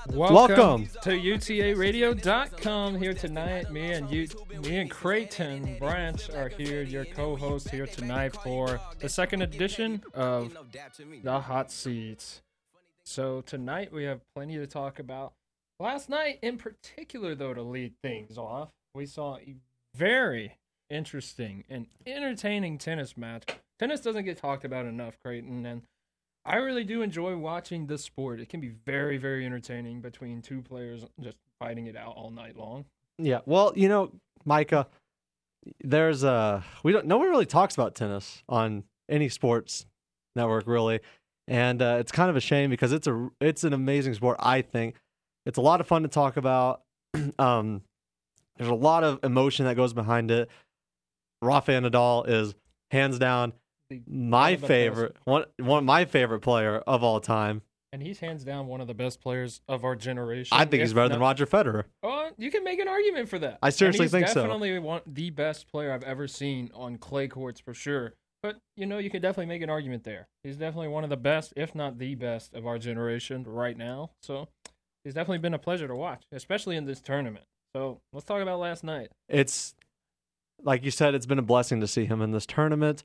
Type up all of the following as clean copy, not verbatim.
Welcome. to UTARadio.com here tonight. Me and Creighton Branch are here, your co-host here tonight for the second edition of the Hot Seats. So tonight we have plenty to talk about. Last night in particular, though, to lead things off, we saw a very interesting and entertaining tennis match. Tennis doesn't get talked about enough, Creighton, and I really do enjoy watching this sport. It can be very, very entertaining between two players just fighting it out all night long. Yeah, well, Micah, there's no one really talks about tennis on any sports network really, and it's kind of a shame because it's an amazing sport. I think it's a lot of fun to talk about. There's a lot of emotion that goes behind it. Rafael Nadal is hands down my favorite, one of my favorite player of all time. And he's hands down one of the best players of our generation. I think he's better than Roger Federer. Oh, you can make an argument for that. I seriously think so. He's definitely the best player I've ever seen on clay courts for sure. But, you can definitely make an argument there. He's definitely one of the best, if not the best, of our generation right now. So he's definitely been a pleasure to watch, especially in this tournament. So let's talk about last night. It's, like you said, it's been a blessing to see him in this tournament.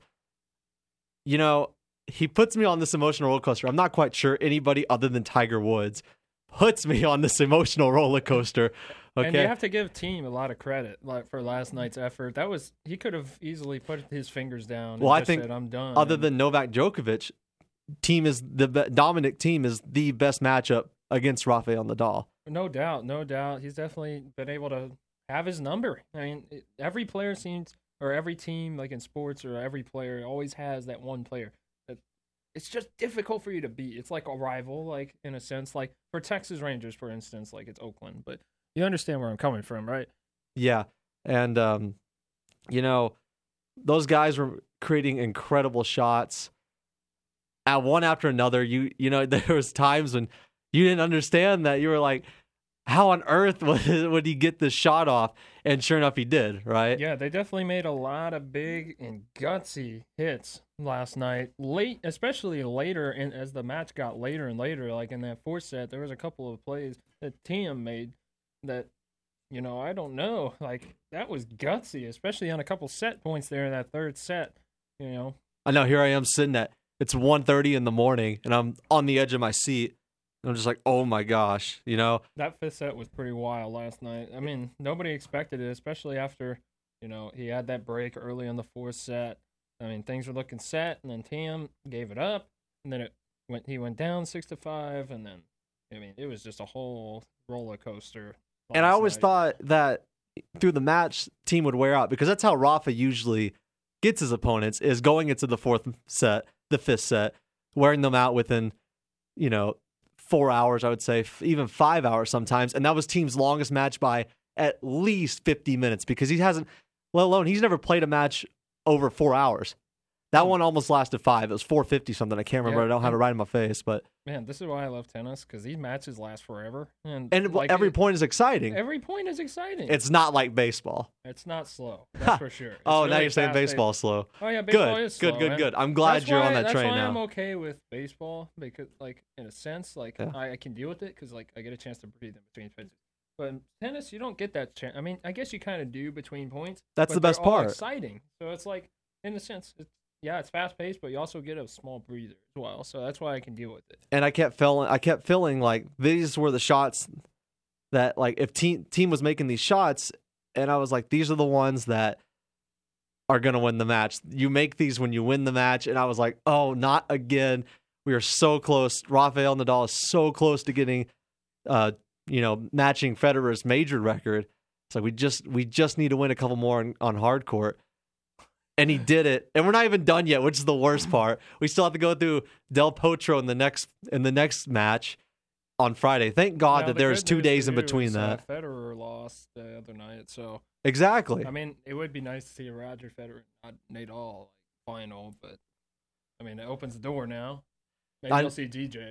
He puts me on this emotional roller coaster. I'm not quite sure anybody other than Tiger Woods puts me on this emotional roller coaster. Okay. And you have to give Thiem a lot of credit for last night's effort. He could have easily put his fingers down. Well, and I think said, I'm done. Other than Novak Djokovic, Dominic Thiem is the best matchup against Rafael Nadal. No doubt. He's definitely been able to have his number. I mean, every player seems, or every team, like in sports, or every player always has that one player that it's just difficult for you to beat. It's like a rival, like in a sense, like for Texas Rangers, for instance, like it's Oakland. But you understand where I'm coming from, right? Yeah, and those guys were creating incredible shots, at one after another. There was times when you didn't understand that. You were like, how on earth would he get this shot off? And sure enough, he did, right? Yeah, they definitely made a lot of big and gutsy hits last night. Late, especially later, and as the match got later and later, like in that fourth set, there was a couple of plays that Thiem made that, I don't know. Like, that was gutsy, especially on a couple set points there in that third set, I know, here I am sitting it's 1:30 in the morning, and I'm on the edge of my seat. I'm just like, oh my gosh, That fifth set was pretty wild last night. I mean, nobody expected it, especially after, he had that break early in the fourth set. I mean, things were looking set, and then Thiem gave it up, and then he went down 6-5, and then, it was just a whole roller coaster. And I always thought that through the match, Thiem would wear out, because that's how Rafa usually gets his opponents, is going into the fifth set, wearing them out within, 4 hours, I would say, even 5 hours sometimes. And that was Thiem's longest match by at least 50 minutes because he hasn't, let alone, he's never played a match over 4 hours. That one almost lasted 5. It was 450 something. I can't remember. I don't have it right in my face. But man, this is why I love tennis, because these matches last forever. And every point is exciting. Every point is exciting. It's not like baseball. It's not slow. That's for sure. Now you're saying baseball is slow. Oh, yeah, baseball is slow. Good. I'm glad you're on that train now. That's why I'm okay with baseball, because, like, in a sense, like, yeah. I can deal with it because, like, I get a chance to breathe in between pitches. But in tennis, you don't get that chance. I mean, I guess you kind of do between points. That's the best part. It's exciting. So it's like, in a sense, it's fast-paced, but you also get a small breather as well. So that's why I can deal with it. And I kept feeling like these were the shots that, like, if Thiem was making these shots, and I was like, these are the ones that are going to win the match. You make these when you win the match. And I was like, oh, not again. We are so close. Rafael Nadal is so close to getting, matching Federer's major record. So we just need to win a couple more on hard court. And he did it. And we're not even done yet, which is the worst part. We still have to go through Del Potro in the next match on Friday. Thank God that there's 2 days in between that. Federer lost the other night, so exactly. I mean, it would be nice to see a Roger Federer, not Nadal final, but I mean, it opens the door now. Maybe you'll see DJ.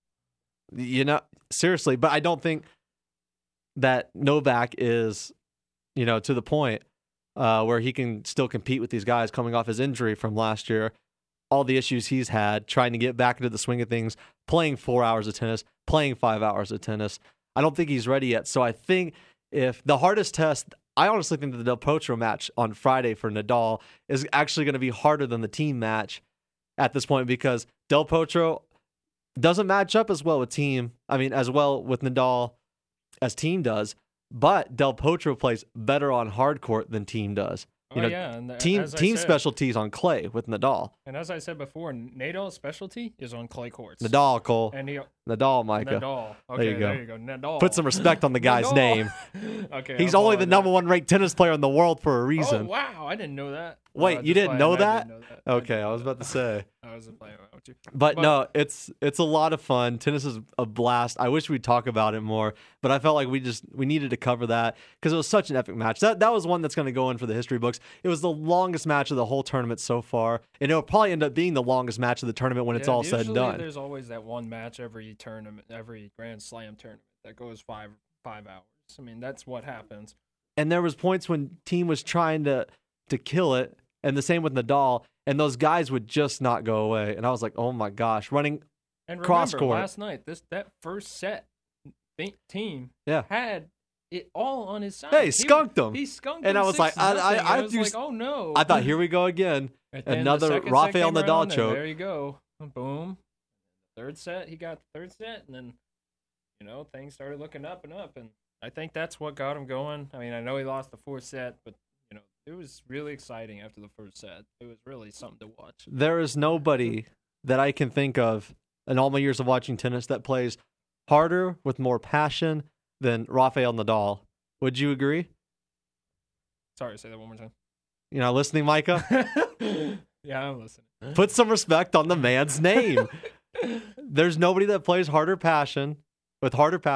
Seriously, but I don't think that Novak is, to the point where he can still compete with these guys coming off his injury from last year. All the issues he's had, trying to get back into the swing of things, playing 4 hours of tennis, playing 5 hours of tennis. I don't think he's ready yet. So I think if the hardest test, I honestly think that the Del Potro match on Friday for Nadal is actually going to be harder than the team match at this point because Del Potro doesn't match up as well with Nadal as team does, but Del Potro plays better on hard court than team does. And team specialties on clay with Nadal. And as I said before, Nadal's specialty is on clay courts. Nadal, Cole. And Nadal, Micah. Nadal. Okay, there you go. Nadal. Put some respect on the guy's name. Okay. He's only the number 1 ranked tennis player in the world for a reason. Oh, wow. I didn't know that. Wait, you didn't know that? Okay, I was about to say. I was playing around with you. But no, it's a lot of fun. Tennis is a blast. I wish we'd talk about it more, but I felt like we needed to cover that because it was such an epic match. That was one that's going to go in for the history books. It was the longest match of the whole tournament so far, and it'll probably end up being the longest match of the tournament when it's all said and done. There's always that one match every Grand Slam tournament that goes 5 hours. I mean, that's what happens. And there was points when team was trying to kill it, and the same with Nadal, and those guys would just not go away. And I was like, oh my gosh, running cross court. Last night, that first set team had it all on his side. Hey, skunked them. He skunked and them. I was like, I was like, oh no. I thought, here we go again. Another Rafael Nadal choke. There you go. Boom. Third set, he got the third set, and then things started looking up and up, and I think that's what got him going. I mean, I know he lost the fourth set, but it was really exciting after the first set. It was really something to watch. There is nobody that I can think of in all my years of watching tennis that plays harder with more passion than Rafael Nadal. Would you agree? Sorry, say that one more time. You're not listening, Micah? Yeah, I'm listening. Put some respect on the man's name. There's nobody that plays harder passion, with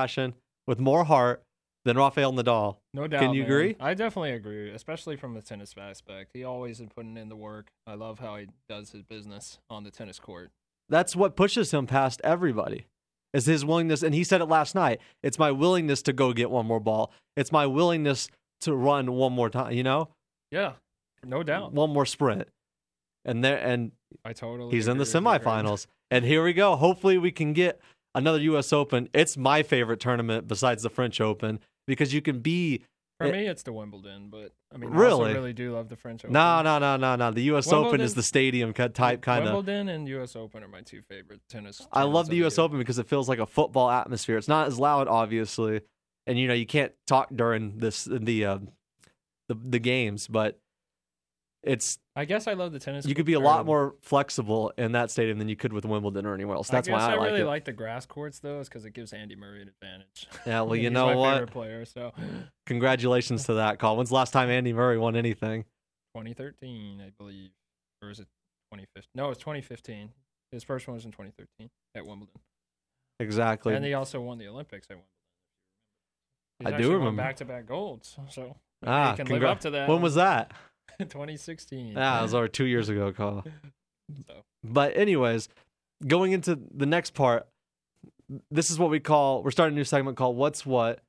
more heart than Rafael Nadal. No doubt. Can you agree? I definitely agree, especially from the tennis aspect. He always is putting in the work. I love how he does his business on the tennis court. That's what pushes him past everybody, is his willingness. And he said it last night. It's my willingness to go get one more ball. It's my willingness to run one more time, Yeah, no doubt. One more sprint. And I totally he's in the semifinals. And here we go. Hopefully we can get another U.S. Open. It's my favorite tournament besides the French Open because you can be. For me, it's the Wimbledon, but I mean, really? I also really do love the French Open. No. The U.S. Open is the stadium type kind of. Wimbledon and U.S. Open are my two favorite tennis. I love the U.S. Open because it feels like a football atmosphere. It's not as loud, obviously, and you can't talk during the games, but it's. I guess I love the tennis. You could be a lot more flexible in that stadium than you could with Wimbledon or anywhere else. That's why I like it. I really like the grass courts though, is because it gives Andy Murray an advantage. Yeah, well, He's know my what? favorite player, so congratulations to that, Call. When's the last time Andy Murray won anything? 2013, I believe, or is it 2015? No, it's 2015. His first one was in 2013 at Wimbledon. Exactly. And he also won the Olympics at Wimbledon. I do remember back-to-back golds, so he can live up to that. When was that? 2016. Yeah, it was over 2 years ago, Call. So. But anyways, going into the next part, this is what we're starting a new segment called What's What.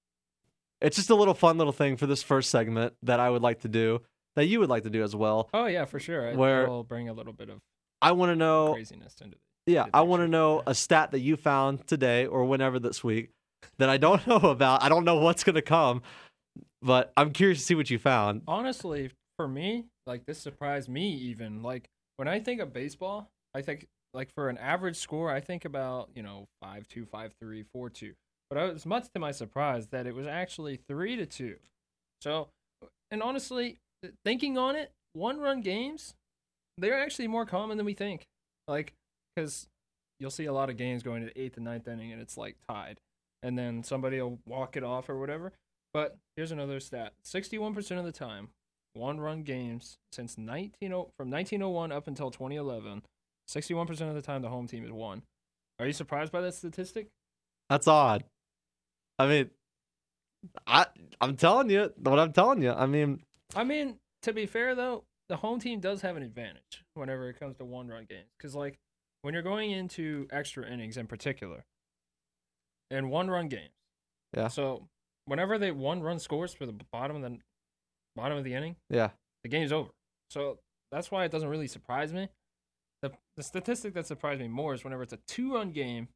It's just a little fun little thing for this first segment that I would like to do, that you would like to do as well. Oh, yeah, for sure. Where will bring a little bit of I want to know craziness into I want to know a stat that you found today or whenever this week that I don't know about. I don't know what's going to come, but I'm curious to see what you found. Honestly, for me, like, this surprised me even. Like, when I think of baseball, I think, like, for an average score, I think about, 5-2, 5-3, 4-2. But I was much to my surprise that it was actually 3-2. So, and honestly, thinking on it, one-run games, they're actually more common than we think. Like, because you'll see a lot of games going to the 8th and 9th inning, and it's, like, tied. And then somebody will walk it off or whatever. But here's another stat. 61% of the time, one-run games from 1901 up until 2011, 61% of the time the home team has won. Are you surprised by that statistic? That's odd. I mean, I'm telling you what I'm telling you. I mean, to be fair though, the home team does have an advantage whenever it comes to one-run games, because like when you're going into extra innings in particular, and one-run games. Yeah. So whenever they one-run scores for the bottom of the inning, yeah, the game's over. So that's why it doesn't really surprise me. The statistic that surprised me more is whenever it's a two-run game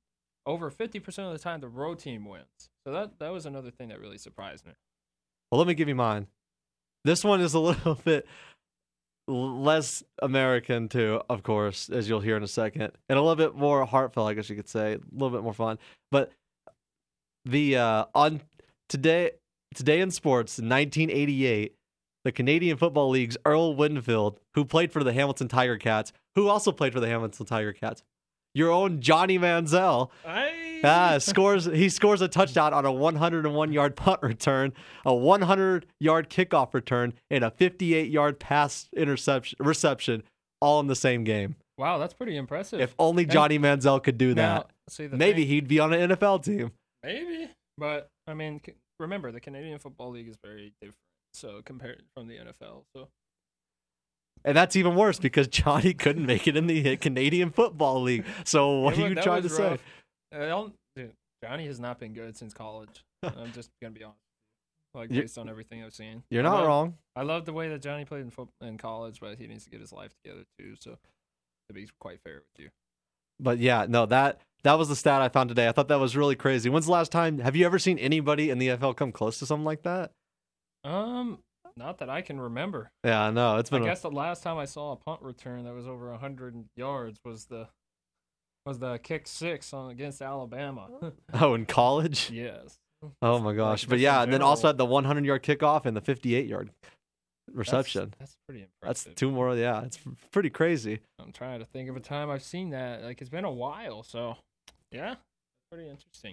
over 50% of the time the road team wins. So that was another thing that really surprised me. Well, let me give you mine. This one is a little bit less American too, of course, as you'll hear in a second, and a little bit more heartfelt, I guess you could say, a little bit more fun. But the on today in sports, in 1988, the Canadian Football League's Earl Winfield, who played for the Hamilton Tiger Cats, who also played for the Hamilton Tiger Cats, your own Johnny Manziel, scores a touchdown on a 101-yard punt return, a 100-yard kickoff return, and a 58-yard pass reception, all in the same game. Wow, that's pretty impressive. If only Johnny Manziel could do that, maybe he'd be on an NFL team. Maybe, but I mean, remember the Canadian Football League is very different, so compared from the NFL, so. And that's even worse because Johnny couldn't make it in the Canadian Football League. So what are you trying to say? Dude, Johnny has not been good since college. I'm just gonna be honest, based on everything I've seen. You're not wrong. I love the way that Johnny played in college, but he needs to get his life together too. So to be quite fair with you. But yeah, no, that was the stat I found today. I thought that was really crazy. When's the last time? Have you ever seen anybody in the NFL come close to something like that? Not that I can remember. Yeah, no, it's been. I guess the last time I saw a punt return that was over 100 yards was the kick six against Alabama. Oh, in college? Yes. Oh my gosh! But yeah, and then also had the 100-yard kickoff and the 58-yard reception. That's pretty impressive. That's two more. Yeah, it's pretty crazy. I'm trying to think of a time I've seen that. Like it's been a while, so yeah, pretty interesting.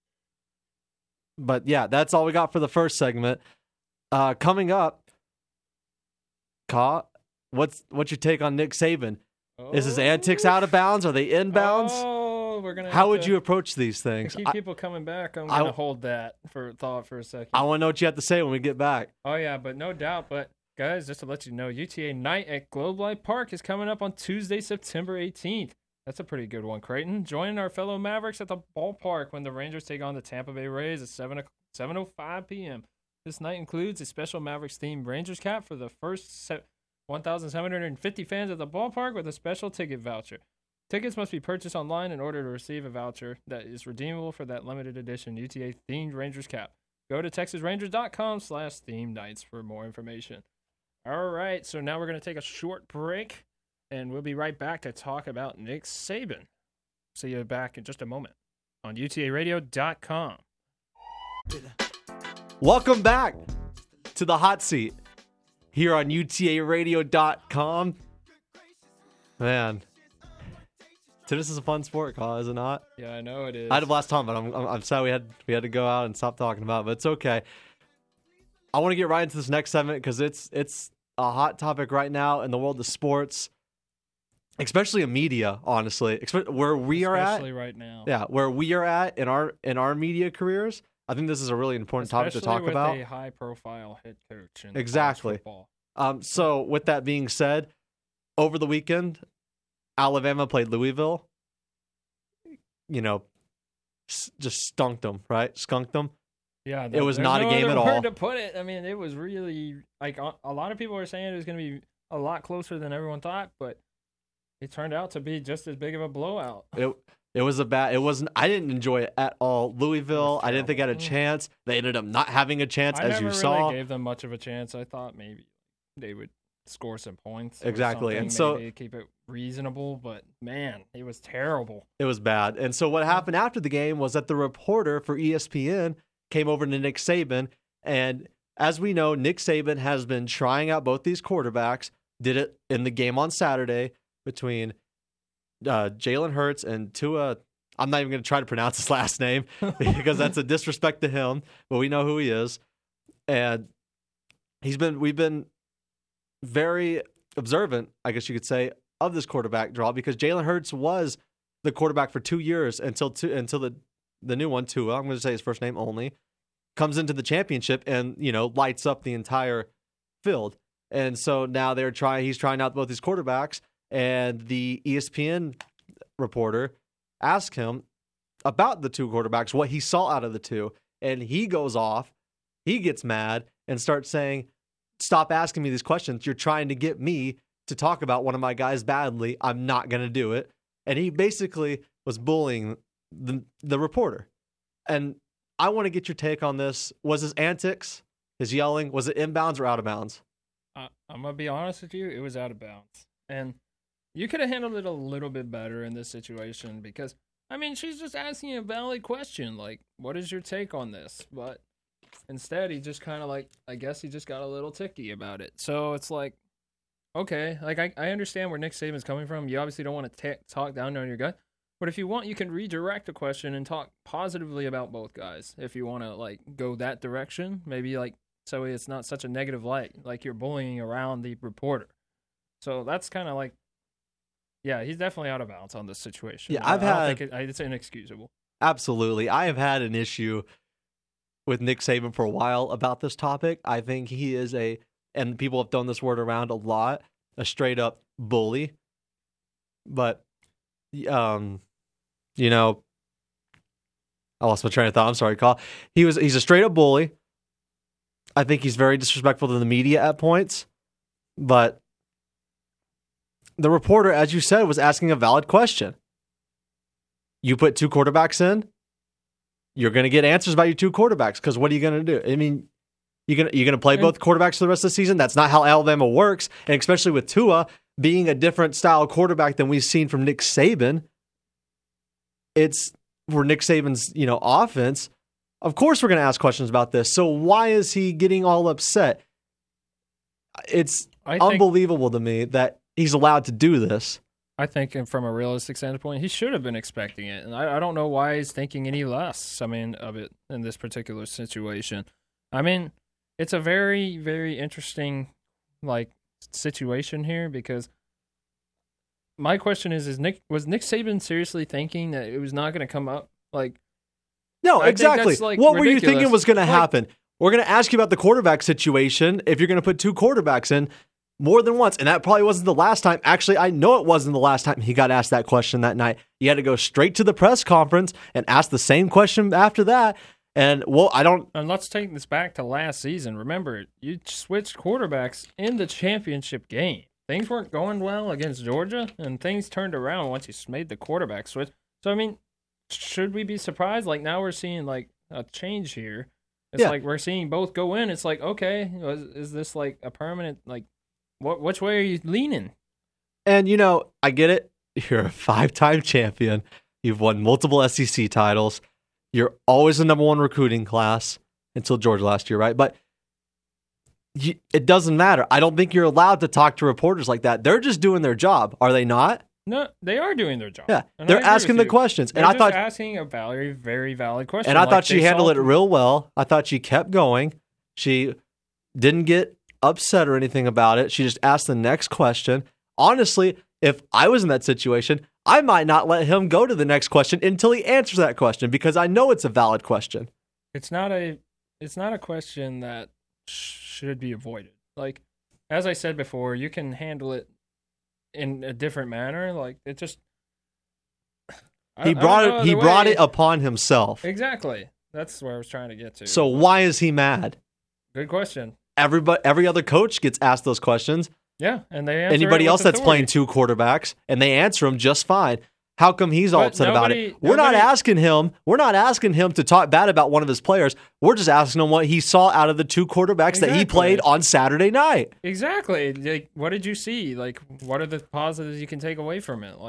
But yeah, that's all we got for the first segment. Coming up, what's your take on Nick Saban? Is his antics out of bounds? Are they inbounds? We're gonna. How would you approach these things? Keep people coming back. I'm gonna hold that for thought for a second. I want to know what you have to say when we get back. Oh yeah, but no doubt. But guys, just to let you know, UTA Night at Globe Life Park is coming up on Tuesday, September 18th. That's a pretty good one, Creighton. Join our fellow Mavericks at the ballpark when the Rangers take on the Tampa Bay Rays at 7:05 p.m. This night includes a special Mavericks-themed Rangers cap for the first 1,750 fans at the ballpark with a special ticket voucher. Tickets must be purchased online in order to receive a voucher that is redeemable for that limited edition UTA-themed Rangers cap. Go to TexasRangers.com/themed nights for more information. All right, so now we're going to take a short break, and we'll be right back to talk about Nick Saban. See you back in just a moment on UTARadio.com. Welcome back to the hot seat here on UTARadio.com. Man, tennis is a fun sport, Kyle, is it not? Yeah, I know it is. I had a blast time, but I'm sad we had to go out and stop talking about it, but it's okay. I want to get right into this next segment because it's a hot topic right now in the world of sports, especially in media, honestly. Where we are at. Especially right now. Yeah, where we are at in our media careers. I think this is a really important topic to talk about. Especially with a high-profile head coach in exactly. football. So with that being said, over the weekend, Alabama played Louisville. You know, just skunked them, right? Skunked them. Yeah, it was not a game at all. Word to put it. I mean, it was really like a lot of people were saying it was going to be a lot closer than everyone thought, but it turned out to be just as big of a blowout. It was it wasn't. I didn't enjoy it at all. Louisville, I didn't think had a chance. They ended up not having a chance, as you saw. I never really gave them much of a chance. I thought maybe they would score some points. Exactly, and so maybe keep it reasonable. But man, it was terrible. It was bad. And so what happened after the game was that the reporter for ESPN came over to Nick Saban, and as we know, Nick Saban has been trying out both these quarterbacks. Did it in the game on Saturday between Jalen Hurts and Tua. I'm not even going to try to pronounce his last name because that's a disrespect to him, but we know who he is. And we've been very observant, I guess you could say, of this quarterback draw because Jalen Hurts was the quarterback for 2 years until the new one, Tua, I'm going to say his first name only, comes into the championship and, lights up the entire field. And so now he's trying out both these quarterbacks. And the ESPN reporter asked him about the two quarterbacks, what he saw out of the two. And he goes off, he gets mad, and starts saying, stop asking me these questions. You're trying to get me to talk about one of my guys badly. I'm not going to do it. And he basically was bullying the reporter. And I want to get your take on this. Was his antics, his yelling, was it inbounds or out of bounds? I'm going to be honest with you. It was out of bounds. And you could have handled it a little bit better in this situation because, I mean, she's just asking a valid question. Like, what is your take on this? But instead, he just kind of like, I guess he just got a little ticky about it. So it's like, okay, like I understand where Nick Saban's coming from. You obviously don't want to talk down on your guy. But if you want, you can redirect the question and talk positively about both guys. If you want to, like, go that direction, maybe, like, so it's not such a negative light, like you're bullying around the reporter. So that's kind of like, yeah, he's definitely out of bounds on this situation. Yeah, I don't think it's inexcusable. Absolutely. I have had an issue with Nick Saban for a while about this topic. I think he is and people have thrown this word around a lot, a straight-up bully. But, you know, I lost my train of thought. I'm sorry, Kyle. He's a straight-up bully. I think he's very disrespectful to the media at points. But the reporter, as you said, was asking a valid question. You put 2 quarterbacks in, you're going to get answers about your 2 quarterbacks, because what are you going to do? I mean, you're going to play both quarterbacks for the rest of the season? That's not how Alabama works, and especially with Tua being a different style quarterback than we've seen from Nick Saban. It's for Nick Saban's, offense. Of course we're going to ask questions about this. So why is he getting all upset? It's unbelievable to me that he's allowed to do this. I think from a realistic standpoint, he should have been expecting it. And I don't know why he's thinking any less, of it in this particular situation. I mean, it's a very, very interesting, situation here, because my question is was Nick Saban seriously thinking that it was not going to come up? No, exactly. What were you thinking was going to happen? We're going to ask you about the quarterback situation if you're going to put 2 quarterbacks in more than once. And that probably wasn't the last time. Actually, I know it wasn't the last time he got asked that question that night. You had to go straight to the press conference and ask the same question after that. And, And let's take this back to last season. Remember, you switched quarterbacks in the championship game. Things weren't going well against Georgia, and things turned around once you made the quarterback switch. So, I mean, should we be surprised? Now we're seeing, a change here. It's we're seeing both go in. It's okay, is this, a permanent, which way are you leaning? And, I get it. You're a 5-time champion. You've won multiple SEC titles. You're always the number 1 recruiting class until Georgia last year, right? But it doesn't matter. I don't think you're allowed to talk to reporters like that. They're just doing their job. Are they not? No, they are doing their job. Yeah, they're asking the questions. They're just asking a very, very valid question. And I thought she handled it real well. I thought she kept going. She didn't get upset or anything about it. She just asked the next question. Honestly, if I was in that situation, I might not let him go to the next question until he answers that question, because I know it's a valid question. It's not a question that should be avoided. As I said before, you can handle it in a different manner. It just he brought it upon himself. Exactly. That's where I was trying to get to. So why is he mad? Good question. Every other coach gets asked those questions. Yeah, and they answer anybody else that's playing 2 quarterbacks, and they answer them just fine. How come he's all upset about it? We're not asking him to talk bad about one of his players. We're just asking him what he saw out of the 2 quarterbacks that he played on Saturday night. Exactly. What did you see? What are the positives you can take away from it?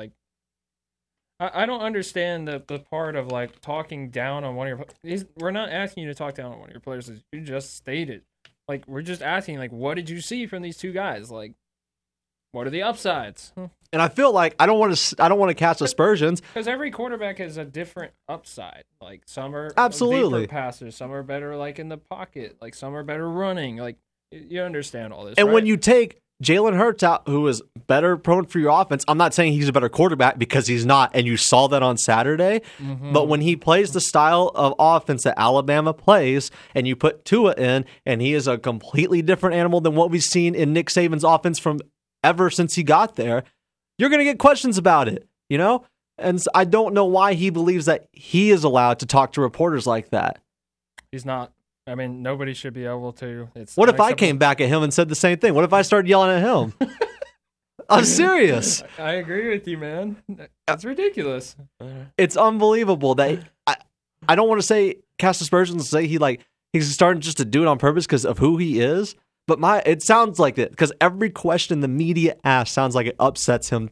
I don't understand the part of talking down on one of your. We're not asking you to talk down on one of your players. As you just stated. We're just asking, what did you see from these 2 guys? What are the upsides? And I feel I don't want to cast aspersions, because every quarterback has a different upside. Some are absolutely deeper passers, some are better in the pocket, some are better running. You understand all this. And right? when you take Jalen Hurts out, who is better prone for your offense, I'm not saying he's a better quarterback, because he's not, and you saw that on Saturday. Mm-hmm. But when he plays the style of offense that Alabama plays, and you put Tua in, and he is a completely different animal than what we've seen in Nick Saban's offense from ever since he got there, you're going to get questions about it, And I don't know why he believes that he is allowed to talk to reporters like that. He's not. I mean, nobody should be able to. What if I came back at him and said the same thing? What if I started yelling at him? I'm serious. I agree with you, man. That's ridiculous. It's unbelievable that I don't want to say cast aspersions and say he's starting just to do it on purpose because of who he is. But it sounds like it because every question the media asks sounds like it upsets him,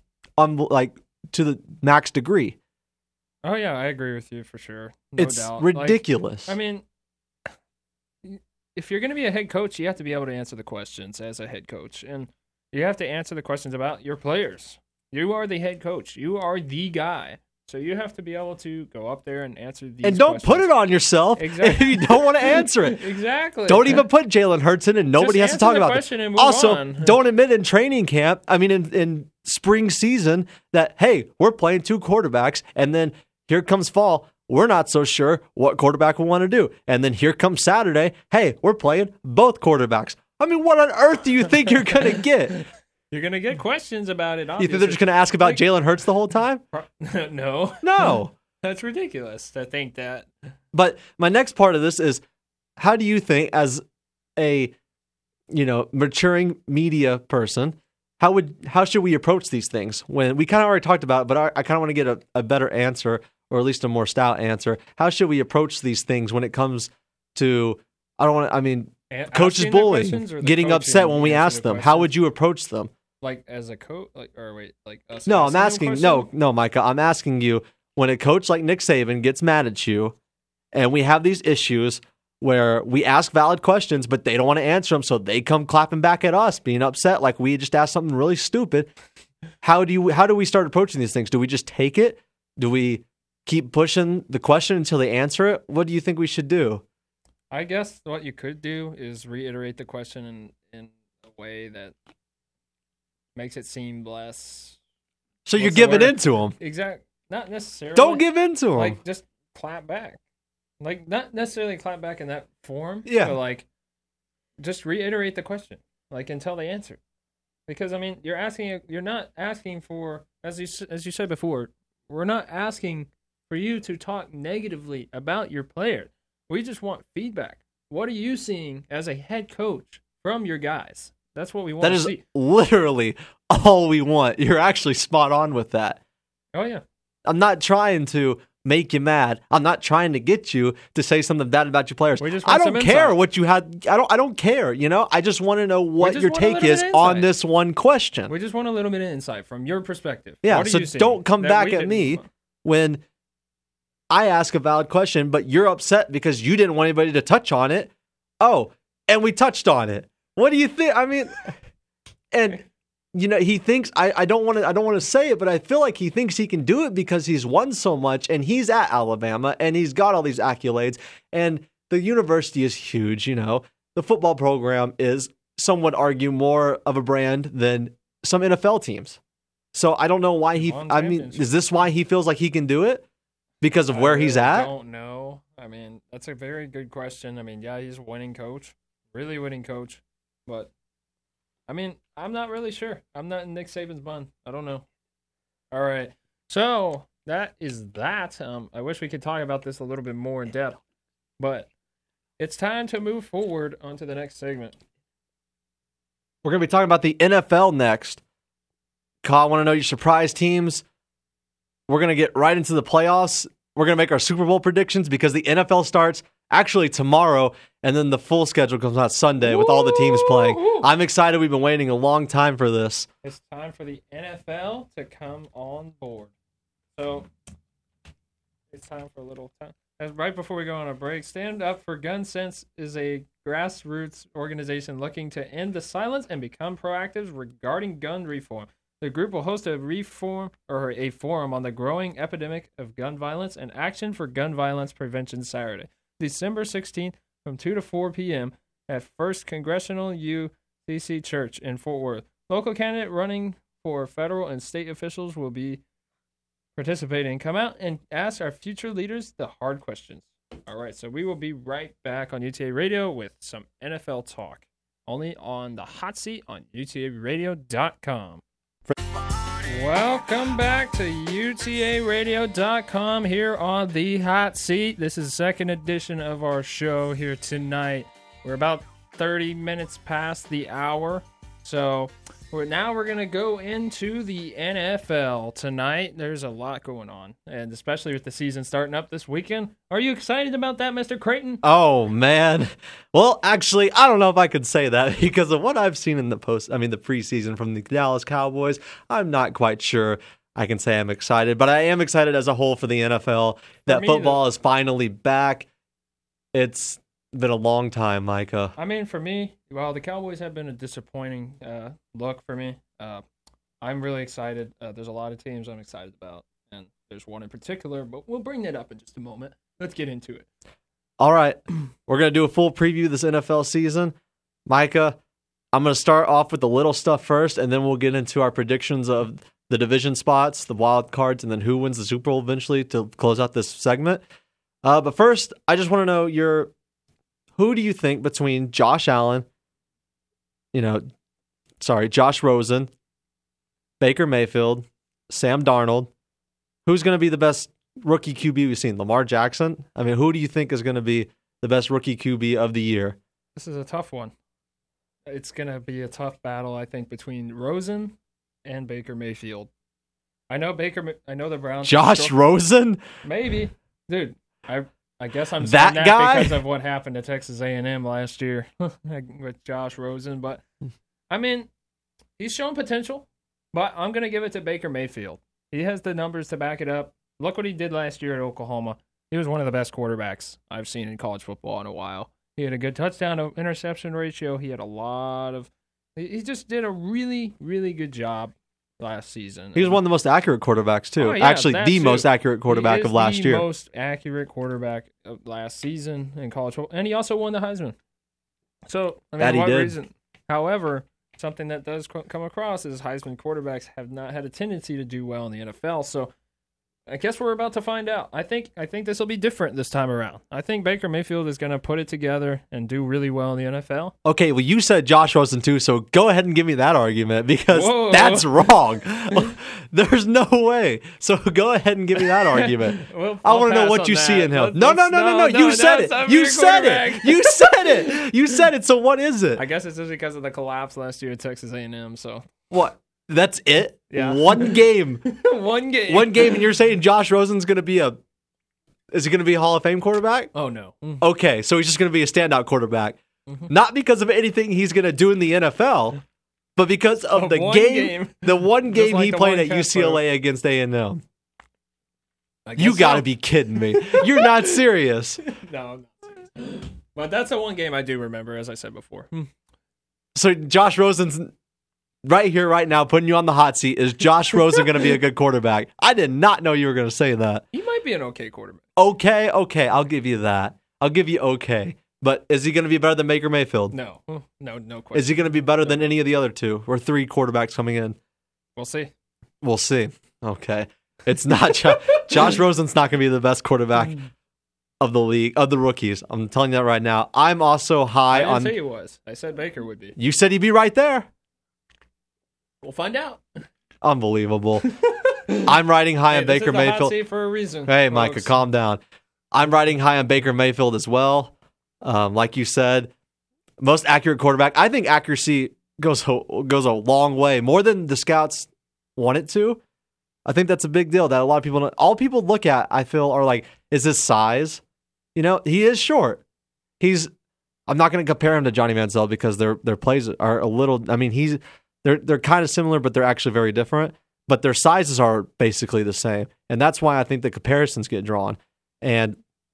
to the max degree. Oh yeah, I agree with you for sure. No it's doubt. ridiculous. I mean, if you're going to be a head coach, you have to be able to answer the questions as a head coach, and you have to answer the questions about your players. You are the head coach. You are the guy. So you have to be able to go up there and answer these and don't questions. put it on yourself if you don't want to answer it. Exactly. Don't even put Jalen Hurts in, and nobody has to talk about it. Also, don't admit in training camp, in spring season, that, hey, we're playing 2 quarterbacks, and then here comes fall. We're not so sure what quarterback we want to do. And then here comes Saturday. Hey, we're playing both quarterbacks. I mean, what on earth do you think you're going to get? You're going to get questions about it, obviously. You think they're just going to ask about Jalen Hurts the whole time? No. No. That's ridiculous to think that. But my next part of this is, how do you think, as a maturing media person, how should we approach these things? When we kind of already talked about it, but I kind of want to get a better answer, or at least a more stout answer. How should we approach these things when it comes to, coaches bullying, getting upset when we ask them? How would you approach them? Like as a coach, us? No, I'm asking. No, Micah. I'm asking you, when a coach like Nick Saban gets mad at you, and we have these issues where we ask valid questions, but they don't want to answer them, so they come clapping back at us, being upset like we just asked something really stupid. How do we start approaching these things? Do we just take it? Do we keep pushing the question until they answer it? What do you think we should do? I guess what you could do is reiterate the question in a way that makes it seem less. So you're giving in to them. Exactly. Not necessarily. Don't give in to them. Just clap back. Not necessarily clap back in that form. Yeah. But just reiterate the question, until they answer. Because you're not asking for, as you said before, we're not asking for you to talk negatively about your player. We just want feedback. What are you seeing as a head coach from your guys? That's what we want to see. That is literally all we want. You're actually spot on with that. Oh, yeah. I'm not trying to make you mad. I'm not trying to get you to say something bad about your players. I don't care what you had. I don't care, I just want to know what your take is on this one question. We just want a little bit of insight from your perspective. Yeah, so don't come back at me when I ask a valid question, but you're upset because you didn't want anybody to touch on it. Oh, and we touched on it. What do you think? He thinks I don't want to say it, but I feel like he thinks he can do it because he's won so much, and he's at Alabama, and he's got all these accolades, and the university is huge. The football program is, some would argue, more of a brand than some NFL teams. So I don't know why is this why he feels like he can do it? Because of where he's at? I don't know. That's a very good question. Yeah, he's a winning coach, really winning coach, but I'm not really sure. I'm not in Nick Saban's bun. I don't know. All right. So that is that. I wish we could talk about this a little bit more in depth, but it's time to move forward onto the next segment. We're going to be talking about the NFL next. Kyle, I want to know your surprise teams. We're going to get right into the playoffs. We're going to make our Super Bowl predictions because the NFL starts actually tomorrow, and then the full schedule comes out Sunday with all the teams playing. I'm excited. We've been waiting a long time for this. It's time for the NFL to come on board. So it's time for a little time. Right before we go on a break, Stand Up for Gun Sense is a grassroots organization looking to end the silence and become proactive regarding gun reform. The group will host a forum on the growing epidemic of gun violence and Action for Gun Violence Prevention Saturday, December 16th from 2 to 4 p.m. at First Congressional UCC Church in Fort Worth. Local candidate running for federal and state officials will be participating. Come out and ask our future leaders the hard questions. All right, so we will be right back on UTA Radio with some NFL talk, only on the hot seat on UTARadio.com. Welcome back to UTARadio.com here on the hot seat. This is the second edition of our show here tonight. We're about 30 minutes past the hour. So Now we're going to go into the NFL tonight. There's a lot going on, and especially with the season starting up this weekend. Are you excited about that, Mr. Creighton? Oh, man. Well, actually, I don't know if I could say that because of what I've seen in the preseason from the Dallas Cowboys. I'm not quite sure I can say I'm excited, but I am excited as a whole for the NFL that football is finally back. It's been a long time, Micah. I mean, for me, well, the Cowboys have been a disappointing look for me. I'm really excited. There's a lot of teams I'm excited about, and there's one in particular, but we'll bring that up in just a moment. Let's get into it. All right. We're going to do a full preview of this NFL season. Micah, I'm going to start off with the little stuff first, and then we'll get into our predictions of the division spots, the wild cards, and then who wins the Super Bowl eventually to close out this segment. But first, I just want to know who do you think between Josh Allen, Josh Rosen, Baker Mayfield, Sam Darnold, who's going to be the best rookie QB we've seen? Lamar Jackson? I mean, who do you think is going to be the best rookie QB of the year? This is a tough one. It's going to be a tough battle, I think, between Rosen and Baker Mayfield. I know the Browns. Josh Rosen? Maybe. Dude, I guess I'm that saying that guy because of what happened to Texas A&M last year with Josh Rosen. But, I mean, he's shown potential, but I'm going to give it to Baker Mayfield. He has the numbers to back it up. Look what he did last year at Oklahoma. He was one of the best quarterbacks I've seen in college football in a while. He had a good touchdown to interception ratio. He had he just did a really, really good job last season. He was one of the most accurate quarterbacks, too. Oh, yeah, actually, the most accurate quarterback of last year. The most accurate quarterback of last season in college football. And he also won the Heisman. So, I mean, that he did. Reason? However, something that does come across is Heisman quarterbacks have not had a tendency to do well in the NFL. So, I guess we're about to find out. I think this will be different this time around. I think Baker Mayfield is going to put it together and do really well in the NFL. Okay, well, you said Josh Rosen too, so go ahead and give me that argument because that's wrong. There's no way. So go ahead and give me that argument. I want to know what you see in him. No. You said it. You said it. You said it. You said it. So what is it? I guess it's just because of the collapse last year at Texas A&M. So what? That's it? Yeah. One game. One game, and you're saying Josh Rosen's going to be is he going to be a Hall of Fame quarterback? Oh, no. Okay, so he's just going to be a standout quarterback. Mm-hmm. Not because of anything he's going to do in the NFL, but because of the one game he played at UCLA against A&M. You got to be kidding me. You're not serious. No, I'm not serious. But that's the one game I do remember, as I said before. So Josh Rosen's right here, right now, putting you on the hot seat. Is Josh Rosen going to be a good quarterback? I did not know you were going to say that. He might be an okay quarterback. Okay, I'll give you that. I'll give you okay. But is he going to be better than Baker Mayfield? No question. Is he going to be better than any of the other two or three quarterbacks coming in? We'll see. Okay. It's not Josh Rosen's not going to be the best quarterback of the league, of the rookies. I'm telling you that right now. I'm also high on... I didn't say he was. I said Baker would be. You said he'd be right there. We'll find out. Unbelievable. I'm riding high on Baker Mayfield. Hot seat for a reason. Hey, Micah, calm down. I'm riding high on Baker Mayfield as well. Like you said, most accurate quarterback. I think accuracy goes a long way, more than the scouts want it to. I think that's a big deal that a lot of people, all people look at, I feel, are like, is his size? He is short. I'm not going to compare him to Johnny Manziel because their plays are a little. I mean, they're kind of similar, but they're actually very different. But their sizes are basically the same, and that's why I think the comparisons get drawn. And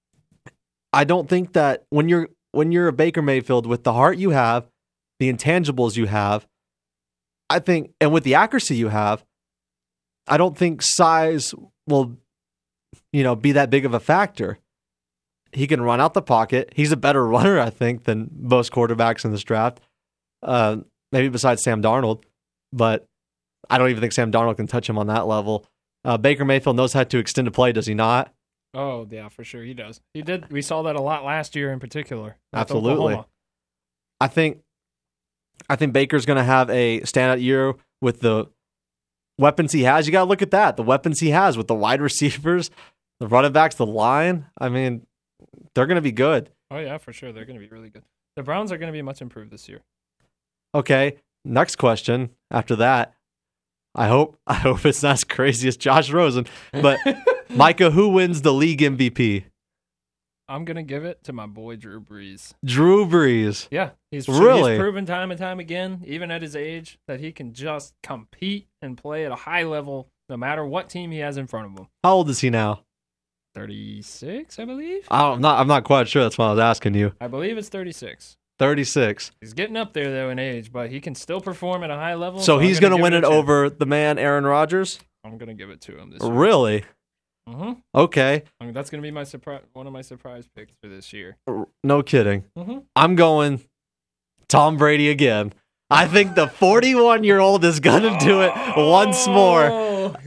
I don't think that when you're a Baker Mayfield with the heart you have, the intangibles you have, I think, and with the accuracy you have, I don't think size will, be that big of a factor. He can run out the pocket. He's a better runner, I think, than most quarterbacks in this draft. Maybe besides Sam Darnold, but I don't even think Sam Darnold can touch him on that level. Baker Mayfield knows how to extend a play, does he not? Oh, yeah, for sure he does. He did. We saw that a lot last year in particular. Absolutely. Oklahoma. I think Baker's going to have a standout year with the weapons he has. You got to look at that. The weapons he has with the wide receivers, the running backs, the line. I mean, they're going to be good. Oh, yeah, for sure. They're going to be really good. The Browns are going to be much improved this year. Okay. next question after that. I hope it's not as crazy as Josh Rosen. But Micah, who wins the league MVP? I'm going to give it to my boy Drew Brees. Drew Brees. Yeah. He's Really? proven time and time again, even at his age, that he can just compete and play at a high level no matter what team he has in front of him. How old is he now? 36, I believe. I'm not quite sure. That's why I was asking you. I believe it's 36. 36. He's getting up there, though, in age, but he can still perform at a high level. So he's going to win it to him. over the man, Aaron Rodgers? I'm going to give it to him this year. Really? Mm-hmm. Okay. That's going to be one of my surprise picks for this year. No kidding. Mm-hmm. I'm going Tom Brady again. I think the 41-year-old is going to do it once more.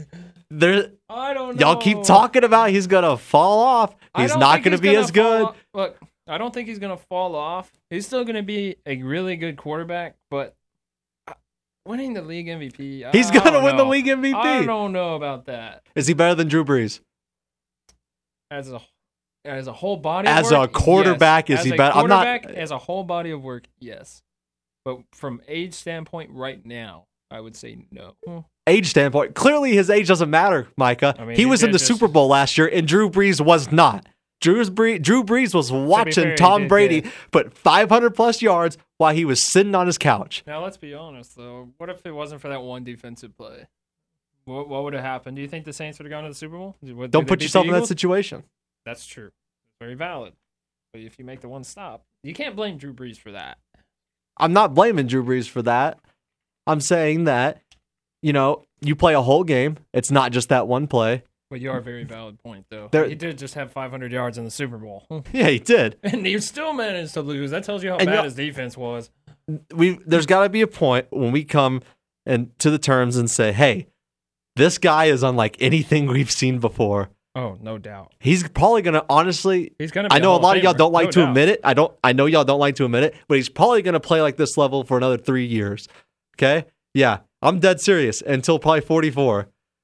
I don't know. Y'all keep talking about he's going to fall off. He's not going to be as good. Look, I don't think he's going to fall off. He's still going to be a really good quarterback, but winning the league MVP. He's going to win the league MVP. I don't know about that. Is he better than Drew Brees? As a whole body of as work, a quarterback, yes. is he better? I'm not. As a whole body of work, yes. But from age standpoint right now, I would say no. Age standpoint, clearly his age doesn't matter, Micah. I mean, he was in the Super Bowl last year, and Drew Brees was not. Drew Brees was watching Tom Brady put 500-plus yards while he was sitting on his couch. Now, let's be honest, though. What if it wasn't for that one defensive play? What would have happened? Do you think the Saints would have gone to the Super Bowl? Don't put yourself in that situation. That's true. Very valid. But if you make the one stop, you can't blame Drew Brees for that. I'm not blaming Drew Brees for that. I'm saying that, you play a whole game. It's not just that one play. But you are a very valid point, though. He did just have 500 yards in the Super Bowl. Yeah, he did. And he still managed to lose. That tells you how bad his defense was. There's got to be a point when we come to the terms and say, hey, this guy is unlike anything we've seen before. Oh, no doubt. He's probably going to, honestly, he's gonna be I know a lot of y'all don't like to doubt. admit it. I know y'all don't like to admit it, but he's probably going to play like this level for another 3 years. Okay? Yeah, I'm dead serious until probably 44.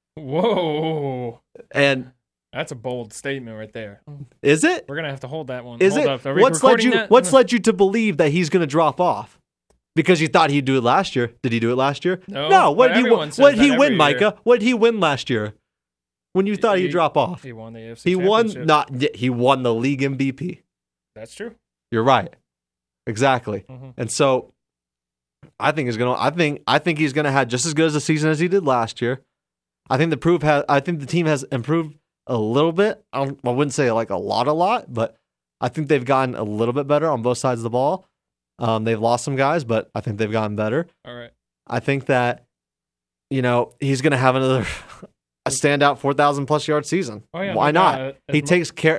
Whoa. And that's a bold statement right there. Is it? We're going to have to hold that one. Is it? What's led you to believe that he's going to drop off? Because you thought he'd do it last year. Did he do it last year? No. What did he win, Micah? What did he win last year? When you thought he'd drop off? He won the AFC Championship. He won the league MVP. That's true. You're right. Exactly. Mm-hmm. And so I think he's gonna have just as good as a season as he did last year. I think the team has improved a little bit. I wouldn't say like a lot, but I think they've gotten a little bit better on both sides of the ball. They've lost some guys, but I think they've gotten better. All right. I think that he's gonna have another a standout 4,000+ yard season. Oh, yeah, why not? He takes care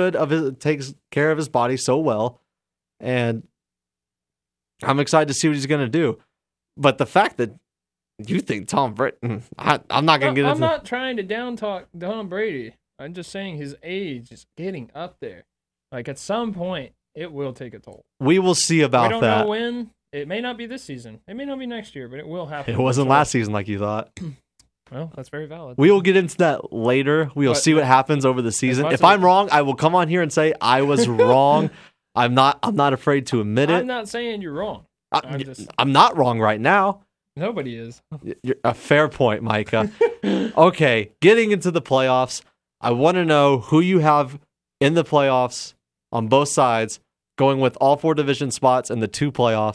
of his body so well, and I'm excited to see what he's going to do. But the fact that you think Tom Brady, I'm not going to get into. I'm not trying to down talk Tom Brady. I'm just saying his age is getting up there. Like at some point, it will take a toll. We will see about that. We don't know when. It may not be this season. It may not be next year, but it will happen. It wasn't last season like you thought. Well, that's very valid. We will get into that later. We will see what happens over the season. If I'm wrong, I will come on here and say I was wrong. I'm not afraid to admit it. I'm not saying you're wrong. I'm not wrong right now. Nobody is. You're a fair point, Micah. Okay, getting into the playoffs. I want to know who you have in the playoffs on both sides, going with all 4 division spots and the 2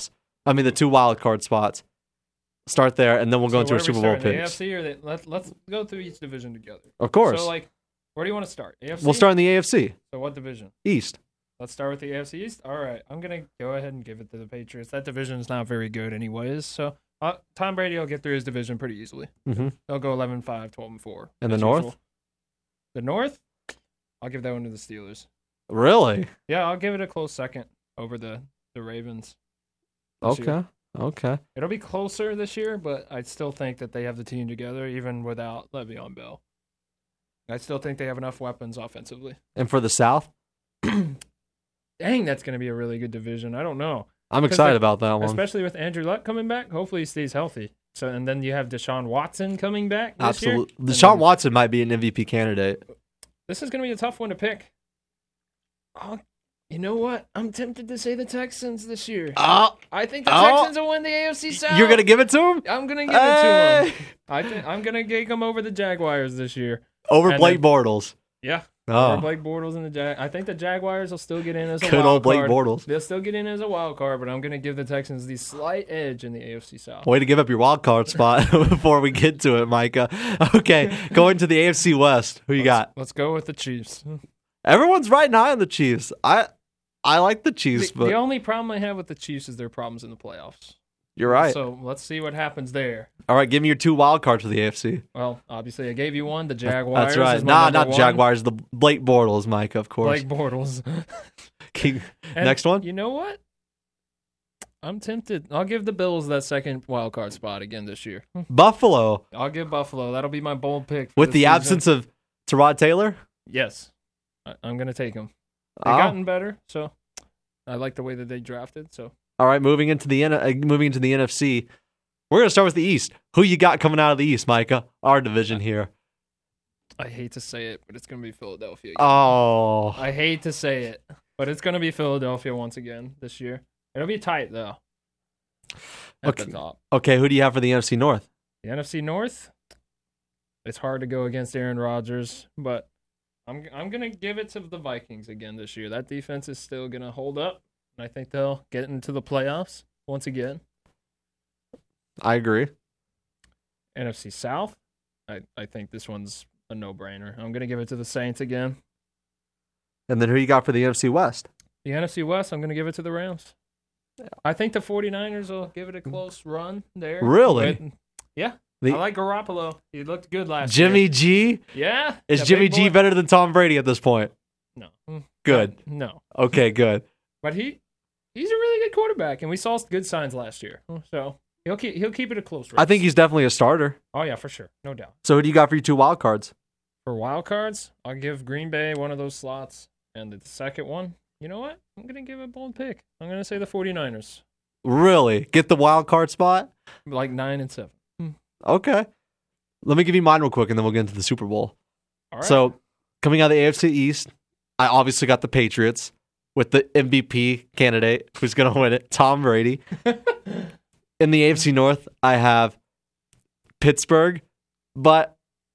wild card spots. Start there, and then we'll go into our Super Bowl picks. The AFC, or let's go through each division together. Of course. So, where do you want to start? AFC? We'll start in the AFC. So, what division? East. Let's start with the AFC East. All right, I'm gonna go ahead and give it to the Patriots. That division is not very good, anyways. So, Tom Brady will get through his division pretty easily. Mm-hmm. They'll go 11-5, 12-4. And the North? Usual. The North, I'll give that one to the Steelers. Really? Yeah, I'll give it a close second over the Ravens. Okay. It'll be closer this year, but I still think that they have the team together, even without Le'Veon Bell. I still think they have enough weapons offensively. And for the South? Dang, that's going to be a really good division. I don't know. I'm excited about that one. Especially with Andrew Luck coming back. Hopefully he stays healthy. So, and then you have Deshaun Watson coming back this year. Deshaun Watson might be an MVP candidate. This is going to be a tough one to pick. You know what? I'm tempted to say the Texans this year. Oh, I think the Texans will win the AFC South. you're gonna give it to him I'm gonna give it to them. I'm gonna take them over the Jaguars this year. over And Blake Bortles. Yeah. Oh, Or Blake Bortles and I think the Jaguars will still get in as a good wild old Blake card. Bortles. They'll still get in as a wild card, but I'm gonna give the Texans the slight edge in the AFC South. Way to give up your wild card spot before we get to it, Micah. Okay, going to the AFC West. Who you got? Let's go with the Chiefs. Everyone's riding high on the Chiefs. I like the Chiefs, but The only problem I have with the Chiefs is their problems in the playoffs. you're right. So let's see what happens there. All right, give me your 2 wild cards for the AFC. Well, obviously I gave you one. The Jaguars. That's right. is my number Not one. Jaguars. The Blake Bortles, Micah, of course. Blake Bortles. And Next one. You know what? I'm tempted. I'll give the Bills that second wild card spot again this year. Buffalo I'll give Buffalo. That'll be my bold pick. with the season. absence of Tyrod Taylor. Yes. I'm going to take them. They've Oh. gotten better, so I like the way that they drafted. So All right, moving into the NFC. We're gonna start with the East. Who you got coming out of the East, Micah? Our division here. I hate to say it, but it's going to be Philadelphia. Again. Oh, I hate to say it, but it's going to be Philadelphia once again this year. It'll be tight, though. At Okay. the top. okay. Who do you have for the NFC North? The NFC North, it's hard to go against Aaron Rodgers, but I'm going to give it to the Vikings again this year. That defense is still going to hold up, and I think they'll get into the playoffs once again. I agree. NFC South, I think this one's a no-brainer. I'm going to give it to the Saints again. And then who you got for the NFC West? The NFC West, I'm going to give it to the Rams. I think the 49ers will give it a close run there. Really? But, yeah. The- I like Garoppolo. He looked good last year. Jimmy G. Yeah. Is the Jimmy big G boy. better than Tom Brady at this point? No. Good. No. Okay, good. But he's a really good quarterback, and we saw good signs last year. So he'll keep it a close race. I think he's definitely a starter. Oh yeah, for sure, no doubt. So who do you got for your 2 wild cards? For wild cards, I'll give Green Bay one of those slots, and the second one, you know what? I'm gonna give a bold pick. I'm gonna say the 49ers, Really? Get the wild card spot? like 9-7. Okay. Let me give you mine real quick, and then we'll get into the Super Bowl. All right. So, coming out of the AFC East, I obviously got the Patriots with the MVP candidate who's going to win it, Tom Brady. In the AFC North, I have Pittsburgh, but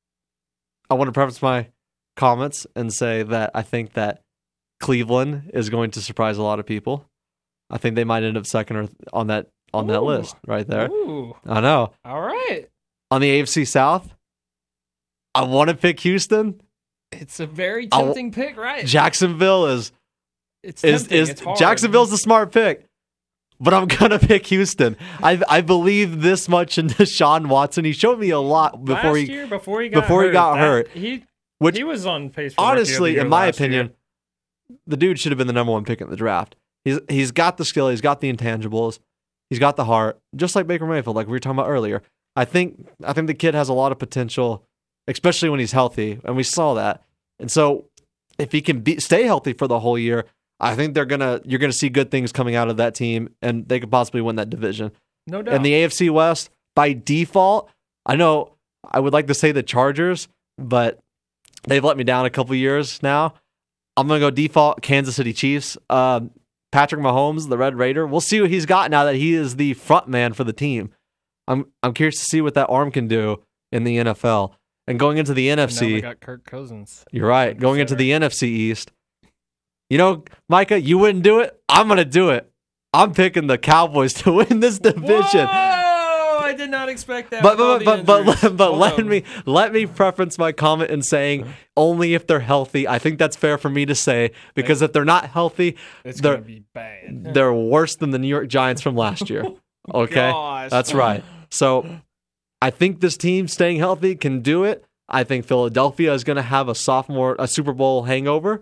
I want to preface my comments and say that I think that Cleveland is going to surprise a lot of people. I think they might end up second or on that Ooh. list right there. Ooh. I know. All right. On the AFC South, I want to pick Houston. It's a very tempting pick, right? Jacksonville is Tempting. It's hard. Jacksonville's the smart pick, but I'm gonna pick Houston. I believe this much in Deshaun Watson. He showed me a lot before last he year, before he got hurt. He Which was on pace for Rookie of the honestly, Year in my last year. opinion, the dude should have been the number 1 pick in the draft. He's got the skill, he's got the intangibles, he's got the heart, just like Baker Mayfield, like we were talking about earlier. I think the kid has a lot of potential, especially when he's healthy, and we saw that. And so, if he can stay healthy for the whole year, I think you're gonna see good things coming out of that team, and they could possibly win that division. No doubt. And the AFC West, by default, I know I would like to say the Chargers, but they've let me down a couple years now. I'm gonna go default Kansas City Chiefs. Patrick Mahomes, the Red Raider. We'll see what he's got now that he is the front man for the team. I'm curious to see what that arm can do in the NFL. And going into the And now NFC, we got Kirk Cousins. you're right. Going into the NFC East, you know, Micah, you wouldn't do it. I'm gonna do it. I'm picking the Cowboys to win this division. Whoa! I did not expect that. But with all the injuries. Hold on. let me preference my comment in saying only if they're healthy. I think that's fair for me to say because if they're not healthy, It's they're gonna be bad. they're worse than the New York Giants from last year. Okay, Gosh. that's right. So I think this team staying healthy can do it. I think Philadelphia is going to have a Super Bowl hangover.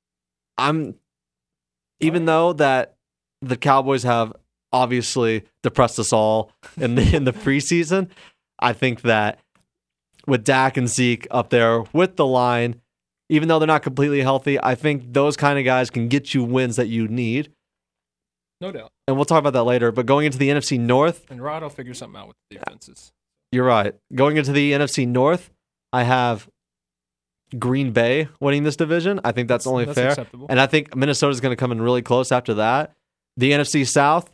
Even though that the Cowboys have obviously depressed us all in the preseason, I think that with Dak and Zeke up there with the line, even though they're not completely healthy, I think those kind of guys can get you wins that you need. No doubt. And we'll talk about that later. But going into the NFC North, And Rod will figure something out with the defenses. you're right. Going into the NFC North, I have Green Bay winning this division. I think that's only fair. Acceptable. And I think Minnesota's going to come in really close after that. The NFC South,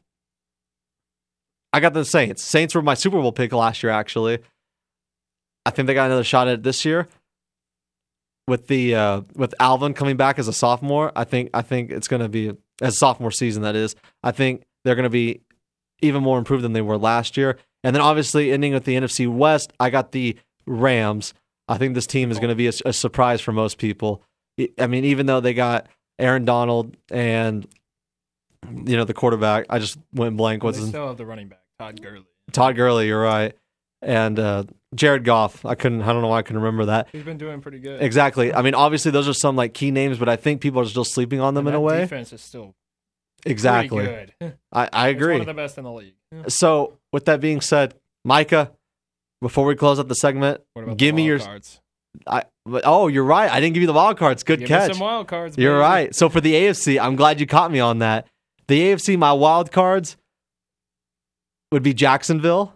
I got the Saints. Saints were my Super Bowl pick last year, actually. I think they got another shot at it this year. With Alvin coming back as a sophomore, I think it's going to be as sophomore season, that is. I think they're going to be even more improved than they were last year. And then obviously ending with the NFC West, I got the Rams. I think this team is going to be a surprise for most people. I mean, even though they got Aaron Donald and the quarterback, I just went blank. They still have the running back, Todd Gurley. Todd Gurley, you're right. And Jared Goff. I don't know why I couldn't remember that. He's been doing pretty good. Exactly. I mean, obviously those are some like key names, but I think people are still sleeping on them in a way. Defense is still exactly pretty good. I agree. It's one of the best in the league. So with that being said, Micah, before we close out the segment, give me your cards. You're right. I didn't give you the wild cards. Good Give catch. me some wild cards. You're baby. right. So for the AFC, I'm glad you caught me on that. The AFC, my wild cards would be Jacksonville.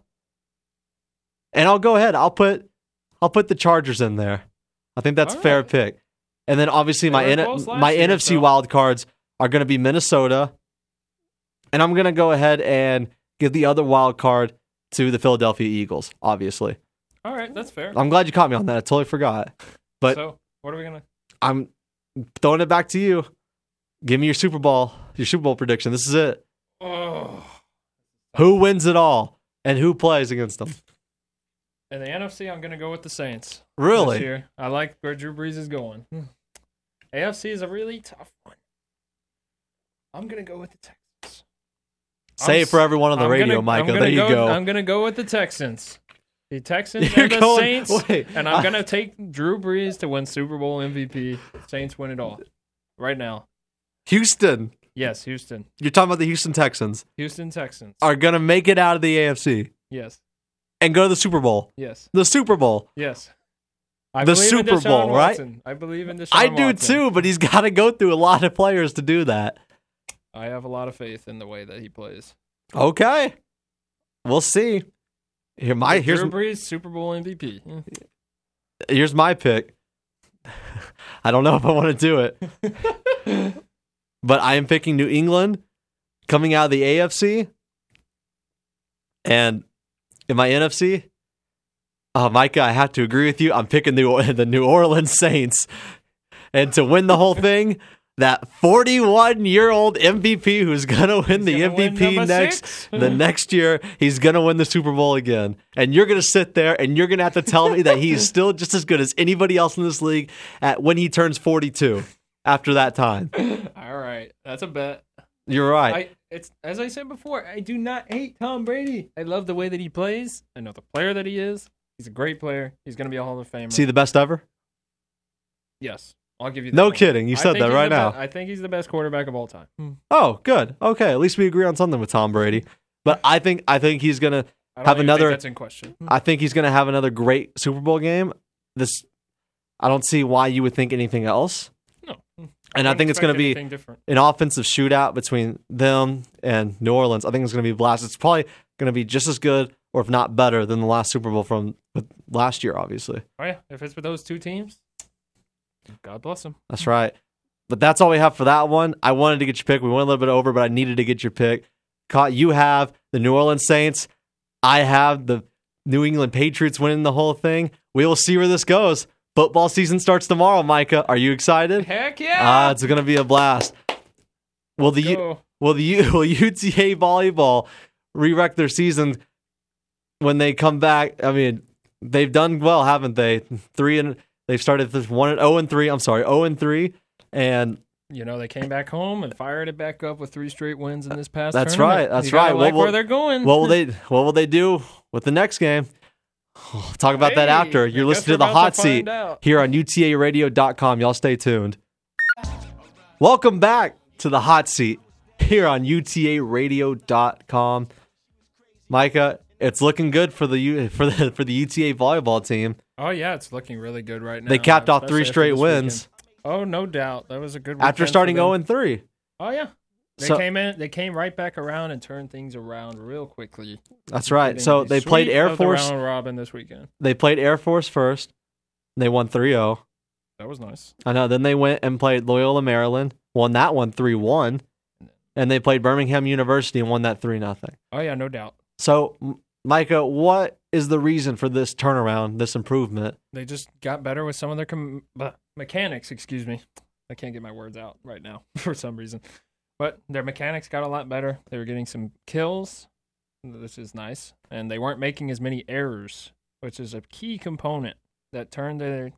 And I'll go ahead. I'll put the Chargers in there. I think that's a fair pick. And then obviously my NFC wild cards are going to be Minnesota. And I'm going to go ahead and give the other wild card to the Philadelphia Eagles, obviously. All right, that's fair. I'm glad you caught me on that. I totally forgot. But so, what are we going to... I'm throwing it back to you. Give me your Super Bowl prediction. This is it. Oh. Who wins it all and who plays against them? In the NFC, I'm going to go with the Saints. Really? This year. I like where Drew Brees is going. AFC is a really tough one. I'm going to go with the Texans. Say it for everyone on the radio, Micah. There you go. I'm going to go with the Texans. The Texans and the Saints. And I'm going to take Drew Brees to win Super Bowl MVP. Saints win it all. Right now. Houston. Yes, Houston. You're talking about the Houston Texans. Houston Texans. Are going to make it out of the AFC. Yes. And go to the Super Bowl. Yes. The Super Bowl. Yes. The Super Bowl, right? I believe in Deshaun I do Watson. too, but he's got to go through a lot of players to do that. I have a lot of faith in the way that he plays. Okay. We'll see. Here's Drew Brees, Super Bowl MVP. Here's my pick. I don't know if I want to do it. But I am picking New England coming out of the AFC. And in my NFC, Micah, I have to agree with you. I'm picking the New Orleans Saints. And to win the whole thing, that 41-year-old MVP who's going to win the MVP the next year, he's going to win the Super Bowl again. And you're going to sit there and you're going to have to tell me that he's still just as good as anybody else in this league when he turns 42 after that time. All right. That's a bet. You're right. It's as I said before, I do not hate Tom Brady. I love the way that he plays. I know the player that he is. He's a great player. He's going to be a Hall of Famer. See the best ever? Yes. I'll give you that. No kidding. You said that right now. I think he's the best quarterback of all time. Oh, good. Okay. At least we agree on something with Tom Brady. But I think he's going to have another. That's in question. I think he's going to have another great Super Bowl game. I don't see why you would think anything else. No. And I think it's going to be an offensive shootout between them and New Orleans. I think it's going to be a blast. It's probably going to be just as good, or if not better, than the last Super Bowl from last year, obviously. Oh, yeah. If it's with those two teams, God bless them. That's right. But that's all we have for that one. I wanted to get your pick. We went a little bit over, but I needed to get your pick. You have the New Orleans Saints. I have the New England Patriots winning the whole thing. We will see where this goes. Football season starts tomorrow, Micah. Are you excited? Heck yeah! It's going to be a blast. Will UTA volleyball re-wreck their season when they come back? I mean, they've done well, haven't they? They've started 0-3. I'm sorry, 0-3, and they came back home and fired it back up with 3 straight wins in this past. That's tournament. right. That's right. Where they're going. What will they do with the next game? We'll talk about that after. You're listening to the Hot Seat here on UTARadio.com. Y'all stay tuned. Welcome back to the Hot Seat here on UTARadio.com. Micah, it's looking good for the UTA volleyball team. Oh yeah, it's looking really good right now. They capped off 3 straight wins. Oh, no doubt. That was a good after starting 0-3. Oh yeah. They came right back around and turned things around real quickly. That's right. So they played Air Force. Round robin this weekend. They played Air Force first. They won 3-0. That was nice. I know. Then they went and played Loyola Maryland, won that one 3-1, and they played Birmingham University and won that 3-0. Oh, yeah, no doubt. So, Micah, what is the reason for this turnaround, this improvement? They just got better with some of their mechanics, excuse me. I can't get my words out right now for some reason. But their mechanics got a lot better. They were getting some kills. This is nice. And they weren't making as many errors, which is a key component that turned their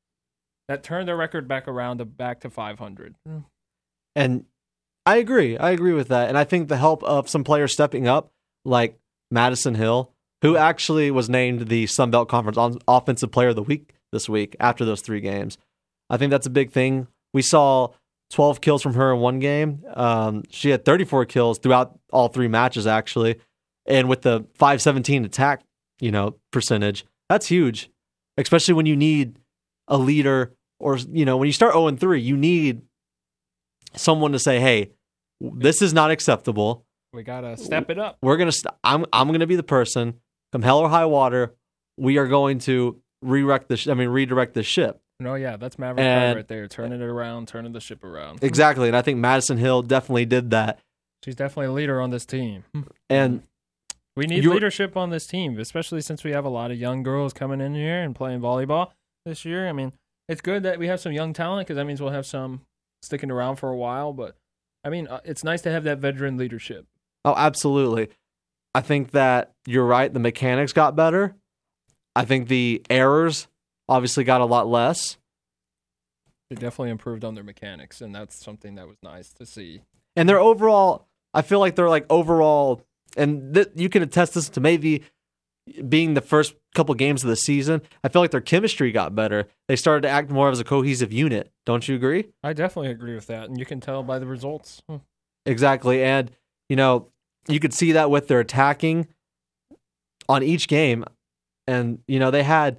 record back around back to 500. And I agree. I agree with that. And I think the help of some players stepping up, like Madison Hill, who actually was named the Sun Belt Conference Offensive Player of the Week this week after those 3 games. I think that's a big thing. We saw 12 kills from her in one game. She had 34 kills throughout all 3 matches, actually. And with the 517 attack, percentage, that's huge, especially when you need a leader or, when you start 0-3, you need someone to say, hey, this is not acceptable. We got to step it up. We're going to, I'm going to be the person, come hell or high water, we are going to redirect the ship. No, yeah, that's Maverick Pride right there, turning it around, turning the ship around. Exactly, and I think Madison Hill definitely did that. She's definitely a leader on this team. And we need leadership on this team, especially since we have a lot of young girls coming in here and playing volleyball this year. I mean, it's good that we have some young talent because that means we'll have some sticking around for a while. But, I mean, it's nice to have that veteran leadership. Oh, absolutely. I think that you're right. The mechanics got better. I think the errors obviously got a lot less. They definitely improved on their mechanics, and that's something that was nice to see. And their overall, I feel like they're like overall, and you can attest this to maybe being the first couple games of the season, I feel like their chemistry got better. They started to act more as a cohesive unit. Don't you agree? I definitely agree with that, and you can tell by the results. Exactly, and, you could see that with their attacking on each game, and, they had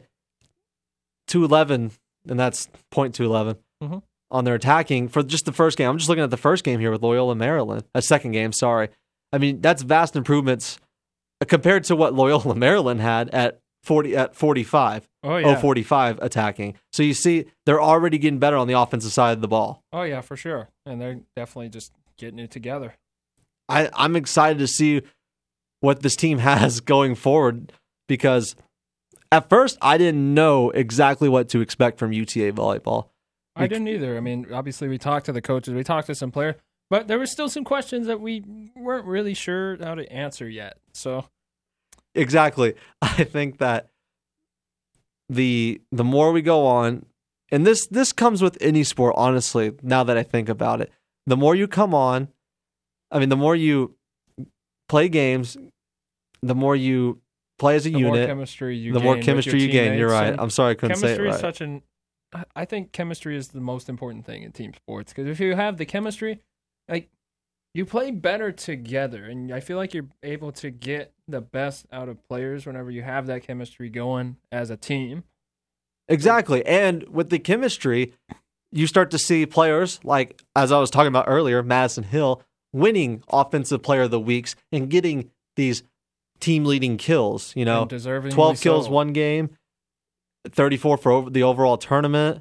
211, and that's .211 on their attacking for just the first game. I'm just looking at the first game here with Loyola Maryland. Second game, sorry. I mean, that's vast improvements compared to what Loyola Maryland had at 45. Oh, yeah. 45 attacking. So you see, they're already getting better on the offensive side of the ball. Oh, yeah, for sure. And they're definitely just getting it together. I'm excited to see what this team has going forward because at first, I didn't know exactly what to expect from UTA volleyball. I didn't either. I mean, obviously, we talked to the coaches, we talked to some players, but there were still some questions that we weren't really sure how to answer yet. So, exactly. I think that the more we go on, and this comes with any sport, honestly, now that I think about it, the more you come on, the more you play games, the more you play as a unit, the more chemistry you gain. You're right. I'm sorry I couldn't say it right. Chemistry is I think chemistry is the most important thing in team sports because if you have the chemistry, like you play better together, and I feel like you're able to get the best out of players whenever you have that chemistry going as a team. Exactly, and with the chemistry, you start to see players like, as I was talking about earlier, Madison Hill winning Offensive Player of the Weeks and getting these team-leading kills, 12 kills one game, 34 for the overall tournament.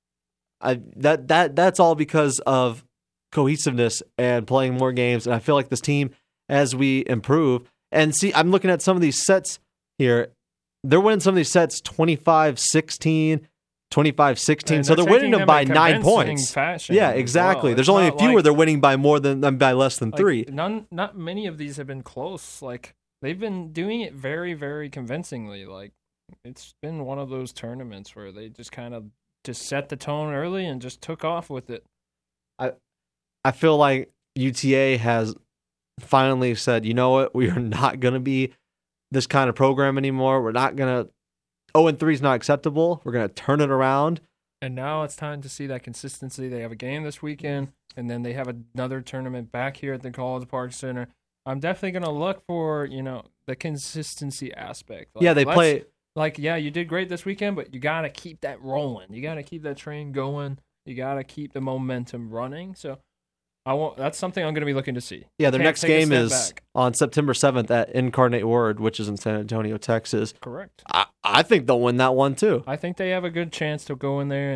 That's all because of cohesiveness and playing more games. And I feel like this team, as we improve, and see, I'm looking at some of these sets here. They're winning some of these sets 25-16, 25-16. So they're winning them by 9 points. Yeah, exactly. There's only a few where they're winning by less than 3. Not many of these have been close. Like, they've been doing it very, very convincingly. Like, it's been one of those tournaments where they just kind of just set the tone early and just took off with it. I feel like UTA has finally said, you know what, we are not going to be this kind of program anymore. We're not going to 0-3 is not acceptable. We're going to turn it around. And now it's time to see that consistency. They have a game this weekend, and then they have another tournament back here at the College Park Center. I'm definitely going to look for, the consistency aspect. Like, they play. Like, yeah, you did great this weekend, but you got to keep that rolling. You got to keep that train going. You got to keep the momentum running. So that's something I'm going to be looking to see. Yeah, their next game is on September 7th at Incarnate Word, which is in San Antonio, Texas. Correct. I think they'll win that one, too. I think they have a good chance to go in there and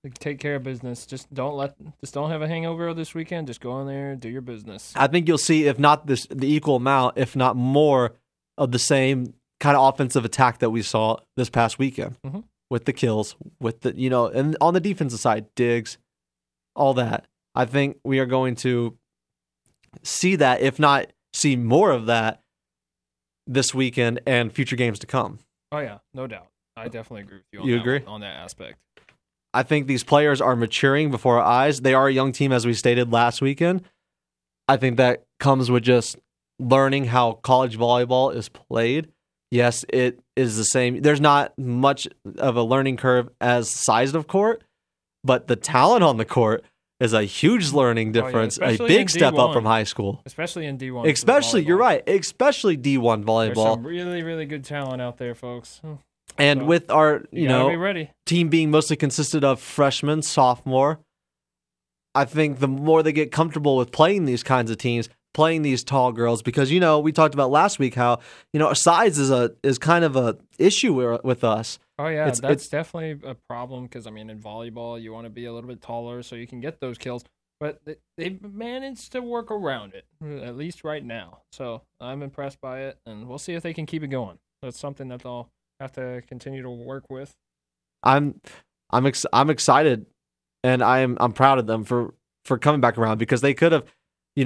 Take care of business. Just don't have a hangover this weekend. Just go in there, do your business. I think you'll see, if not the equal amount, if not more, of the same kind of offensive attack that we saw this past weekend with the kills, with the and on the defensive side, Diggs, all that. I think we are going to see that, if not see more of that, this weekend and future games to come. Oh yeah, no doubt. I definitely agree with you. You agree on that aspect? I think these players are maturing before our eyes. They are a young team, as we stated last weekend. I think that comes with just learning how college volleyball is played. Yes, it is the same. There's not much of a learning curve as size of court, but the talent on the court is a huge learning difference, a big step up from high school. Especially in D1. You're right, especially D1 volleyball. There's some really, really good talent out there, folks. And with our, be ready. Team being mostly consisted of freshmen, sophomore, I think the more they get comfortable with playing these kinds of teams, playing these tall girls, because we talked about last week how size is kind of a issue with us. Oh yeah, that's definitely a problem because in volleyball you want to be a little bit taller so you can get those kills, but they've managed to work around it, at least right now. So I'm impressed by it, and we'll see if they can keep it going. That's something that they'll have to continue to work with. I'm excited, and I'm proud of them for coming back around, because they could have,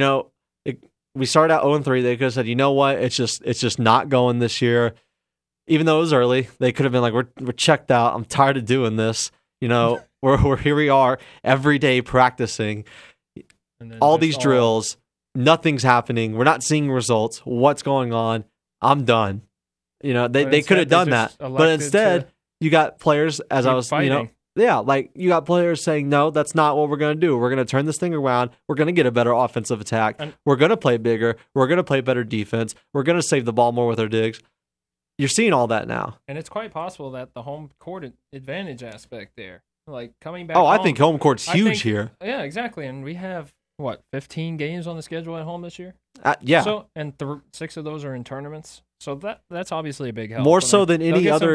we started out 0-3. They could have said, you know what, it's just not going this year. Even though it was early, they could have been like, we're checked out. I'm tired of doing this. We're here. We are every day practicing all these drills. Nothing's happening. We're not seeing results. What's going on? I'm done. They could have done that, but instead you got players, as I was, fighting. You got players saying, no, that's not what we're going to do. We're going to turn this thing around. We're going to get a better offensive attack. We're going to play bigger. We're going to play better defense. We're going to save the ball more with our digs. You're seeing all that now. And it's quite possible that the home court advantage aspect there, like coming back. I think home court's huge here. Yeah, exactly. And we have, 15 games on the schedule at home this year? Yeah. So, and 6 of those are in tournaments. So that's obviously a big help. More so than any other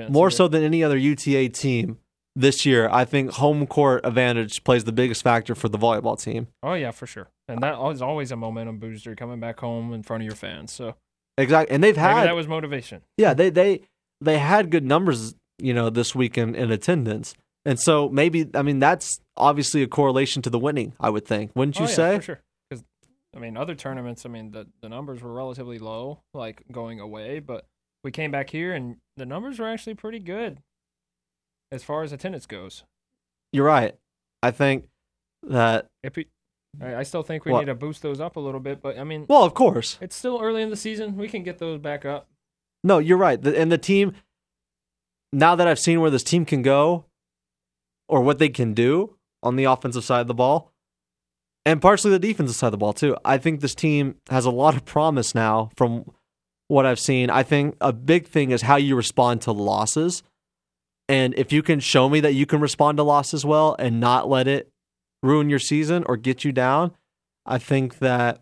UTA team this year. I think home court advantage plays the biggest factor for the volleyball team. Oh yeah, for sure. And that is always a momentum booster, coming back home in front of your fans. So exactly, and maybe that was motivation. Yeah, they had good numbers, this weekend in attendance, and so maybe that's obviously a correlation to the winning. I would think, wouldn't you say? For sure. Because other tournaments, the numbers were relatively low, like going away, but we came back here and the numbers were actually pretty good as far as attendance goes. You're right. I think that I still think we need to boost those up a little bit, but well, of course, it's still early in the season. We can get those back up. No, you're right. And the team, now that I've seen where this team can go, or what they can do on the offensive side of the ball, and partially the defensive side of the ball too, I think this team has a lot of promise now from what I've seen. I think a big thing is how you respond to losses. And if you can show me that you can respond to losses well and not let it ruin your season or get you down, I think that's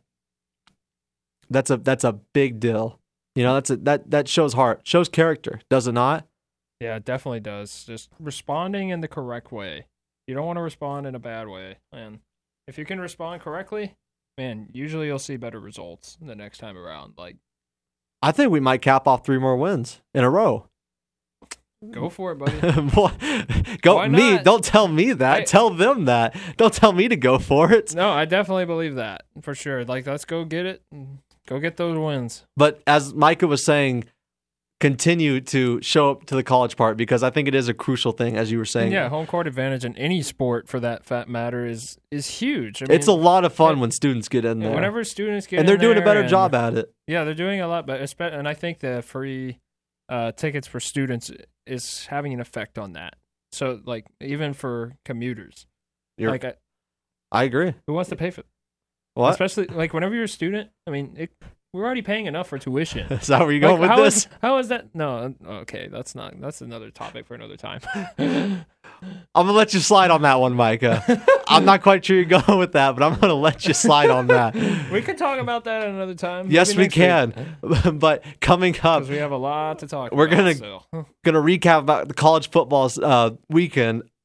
a big deal. That shows heart, shows character, does it not? Yeah, it definitely does. Just responding in the correct way. You don't want to respond in a bad way. And if you can respond correctly, man, usually you'll see better results the next time around. I think we might cap off 3 more wins in a row. Go for it, buddy. Why me. Not? Don't tell me that. Tell them that. Don't tell me to go for it. No, I definitely believe that for sure. Let's go get it. Go get those wins. But as Micah was saying, continue to show up to the college part, because I think it is a crucial thing, as you were saying. And yeah, home court advantage in any sport for that matter is huge. It's a lot of fun when students get in there. Whenever students get in there. And they're doing a better job at it. Yeah, they're doing a lot better. And I think the free tickets for students is having an effect on that. So, even for commuters. I agree. Who wants to pay for it? What? Especially, whenever you're a student, we're already paying enough for tuition. Is that where you're going with this? How is that? No, okay, that's another topic for another time. I'm going to let you slide on that one, Micah. I'm not quite sure you're going with that, but I'm going to let you slide on that. We can talk about that at another time. Yes, we can. But coming up, because we have a lot to talk about. We're going to recap about the college football weekend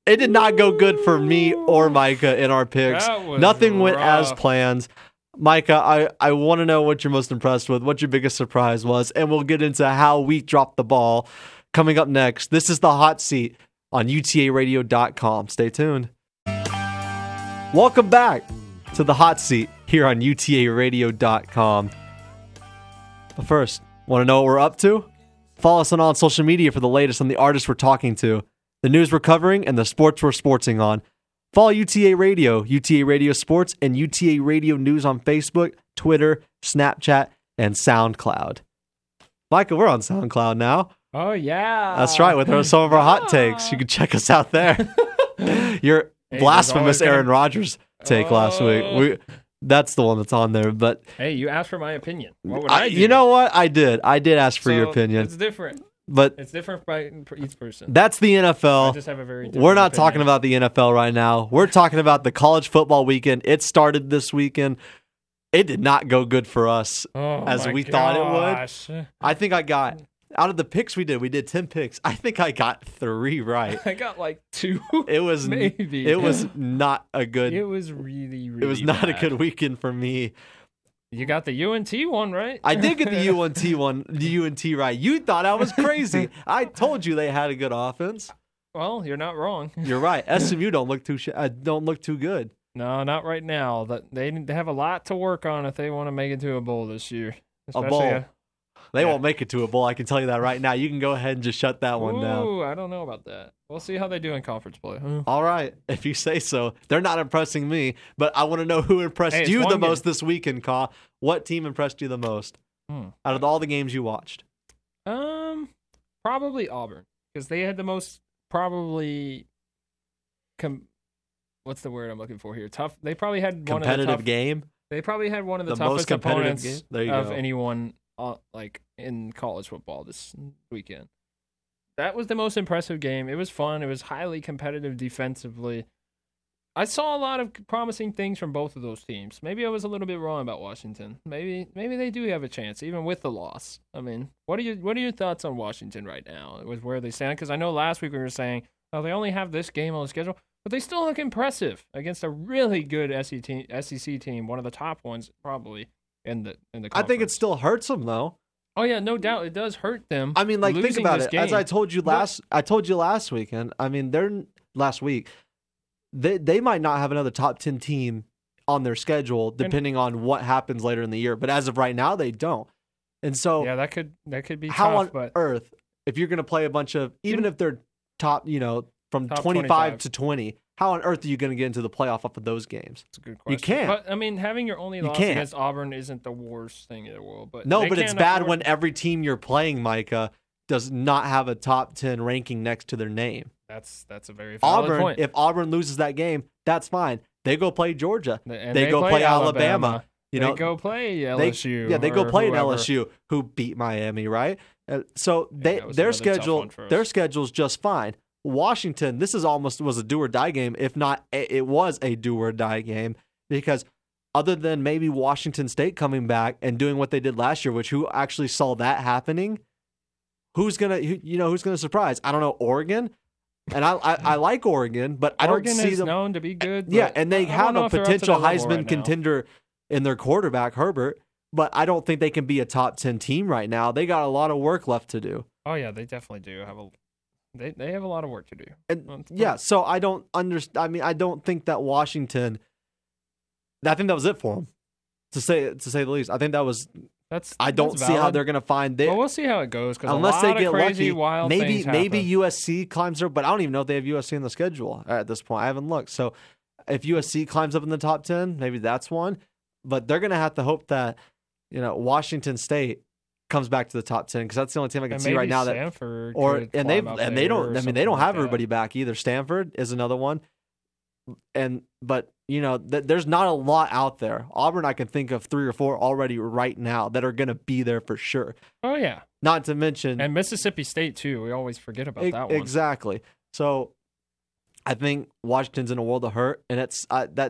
It did not go good for me or Micah in our picks. Nothing went as planned. Micah, I want to know what you're most impressed with, what your biggest surprise was, and we'll get into how we dropped the ball coming up next. This is the Hot Seat on UTARadio.com. Stay tuned. Welcome back to the Hot Seat here on UTARadio.com. But first, want to know what we're up to? Follow us on all social media for the latest on the artists we're talking to, the news we're covering, and the sports we're sportsing on. Follow UTA Radio, UTA Radio Sports, and UTA Radio News on Facebook, Twitter, Snapchat, and SoundCloud. Michael, we're on SoundCloud now. Oh, yeah. That's right, with some of our hot takes. You can check us out there. Your blasphemous Aaron Rodgers take last week. That's the one that's on there. But hey, you asked for my opinion. What would I do? You know what? I did ask for your opinion. It's different. But it's different for each person. That's the NFL. I just have a very different We're not opinion. talking about the NFL right now. We're talking about the college football weekend. It started this weekend. It did not go good for us as we thought it would. I think I got, out of the picks we did 10 picks. I think I got 3 right. I got like 2. It was maybe. It was not a good. It was really It was not bad. a good weekend for me. You got the UNT one right. I did get the UNT right. You thought I was crazy. I told you they had a good offense. Well, you're not wrong. You're right. SMU don't look too good. No, not right now. They have a lot to work on if they want to make it to a bowl this year. A bowl. They won't make it to a bowl. I can tell you that right now. You can go ahead and just shut that one down. Ooh, I don't know about that. We'll see how they do in conference play. All right, if you say so. They're not impressing me, but I want to know who impressed you the most this weekend, Ka. What team impressed you the most out of all the games you watched? Probably Auburn, because they had the most what's the word I'm looking for here? Tough. They probably had competitive game. They probably had one of the toughest opponents of anyone like in college football this weekend. That was the most impressive game. It was fun. It was highly competitive defensively. I saw a lot of promising things from both of those teams. Maybe I was a little bit wrong about Washington. Maybe they do have a chance, even with the loss. I mean, what are your thoughts on Washington right now with where they stand? Because I know last week we were saying, oh, they only have this game on the schedule, but they still look impressive against a really good SEC team, one of the top ones probably in the conference. I think it still hurts them though. Oh yeah, no doubt it does hurt them. I mean, like think about it. As I told you last weekend. I mean, last week. They might not have another top 10 team on their schedule depending on what happens later in the year. But as of right now, they don't. And so yeah, that could be how tough, on earth, if you're going to play a bunch of, even if they're top, from top 25 to 20, how on earth are you going to get into the playoff off of those games? That's a good question. You can't. But I mean, having your only loss against Auburn isn't the worst thing in the world. But no, but it's bad when every team you're playing, Micah, does not have a top 10 ranking next to their name. That's a very valid point. If Auburn loses that game, that's fine. They go play Georgia. They go play Alabama. They go play LSU. They go play an LSU who beat Miami, right? So their schedule's just fine. Washington, this was a do or die game. If not, it was a do or die game because other than maybe Washington State coming back and doing what they did last year, which who actually saw that happening? Who's gonna surprise? I don't know. Oregon. And I like Oregon, but I don't see them. Oregon is known to be good. Yeah, and they have a potential Heisman contender in their quarterback, Herbert, but I don't think they can be a top 10 team right now. They got a lot of work left to do. Oh yeah, they definitely do have they have a lot of work to do. And yeah, so I don't understand. I mean, I don't think that Washington. I think that was it for them, to say the least. I think that was. I don't see how they're going to find it. Well, we'll see how it goes because unless they get lucky, wild maybe happen. USC climbs up, but I don't even know if they have USC on the schedule at this point. I haven't looked. So if USC climbs up in the top 10, maybe that's one. But they're going to have to hope that Washington State comes back to the top 10 because that's the only team I can see right now that Stanford they don't have everybody that. back either. Stanford is another one, but there's not a lot out there. Auburn, I can think of 3 or 4 already right now that are going to be there for sure. Oh yeah, not to mention and Mississippi State too. We always forget about that one. Exactly. So I think Washington's in a world of hurt, and it's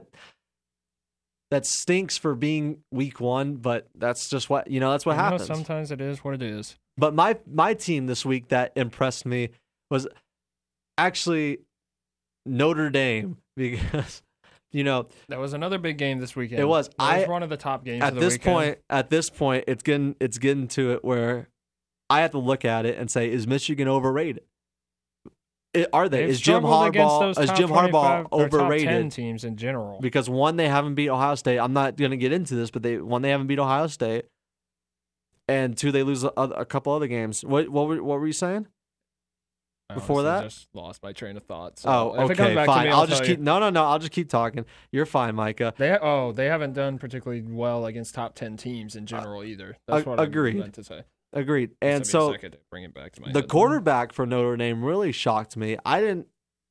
that stinks for being week 1, but that's just what that's what happens. Sometimes it is what it is. But my team this week that impressed me was actually Notre Dame because that was another big game this weekend. It was. That was one of the top games of the weekend. At this point, it's getting to it where I have to look at it and say, is Michigan overrated? Are they? Is Jim Harbaugh overrated? Top 10 teams in general. Because one, they haven't beat Ohio State. I'm not going to get into this, but they haven't beat Ohio State, and two, they lose a couple other games. What were you saying? Before that, just lost my train of thought. So okay, fine. I'll just keep. No. I'll just keep talking. You're fine, Micah. They haven't done particularly well against top 10 teams in general either. That's what I meant to say. Agreed. And so bring it back to my the head. quarterback for Notre Dame really shocked me. I didn't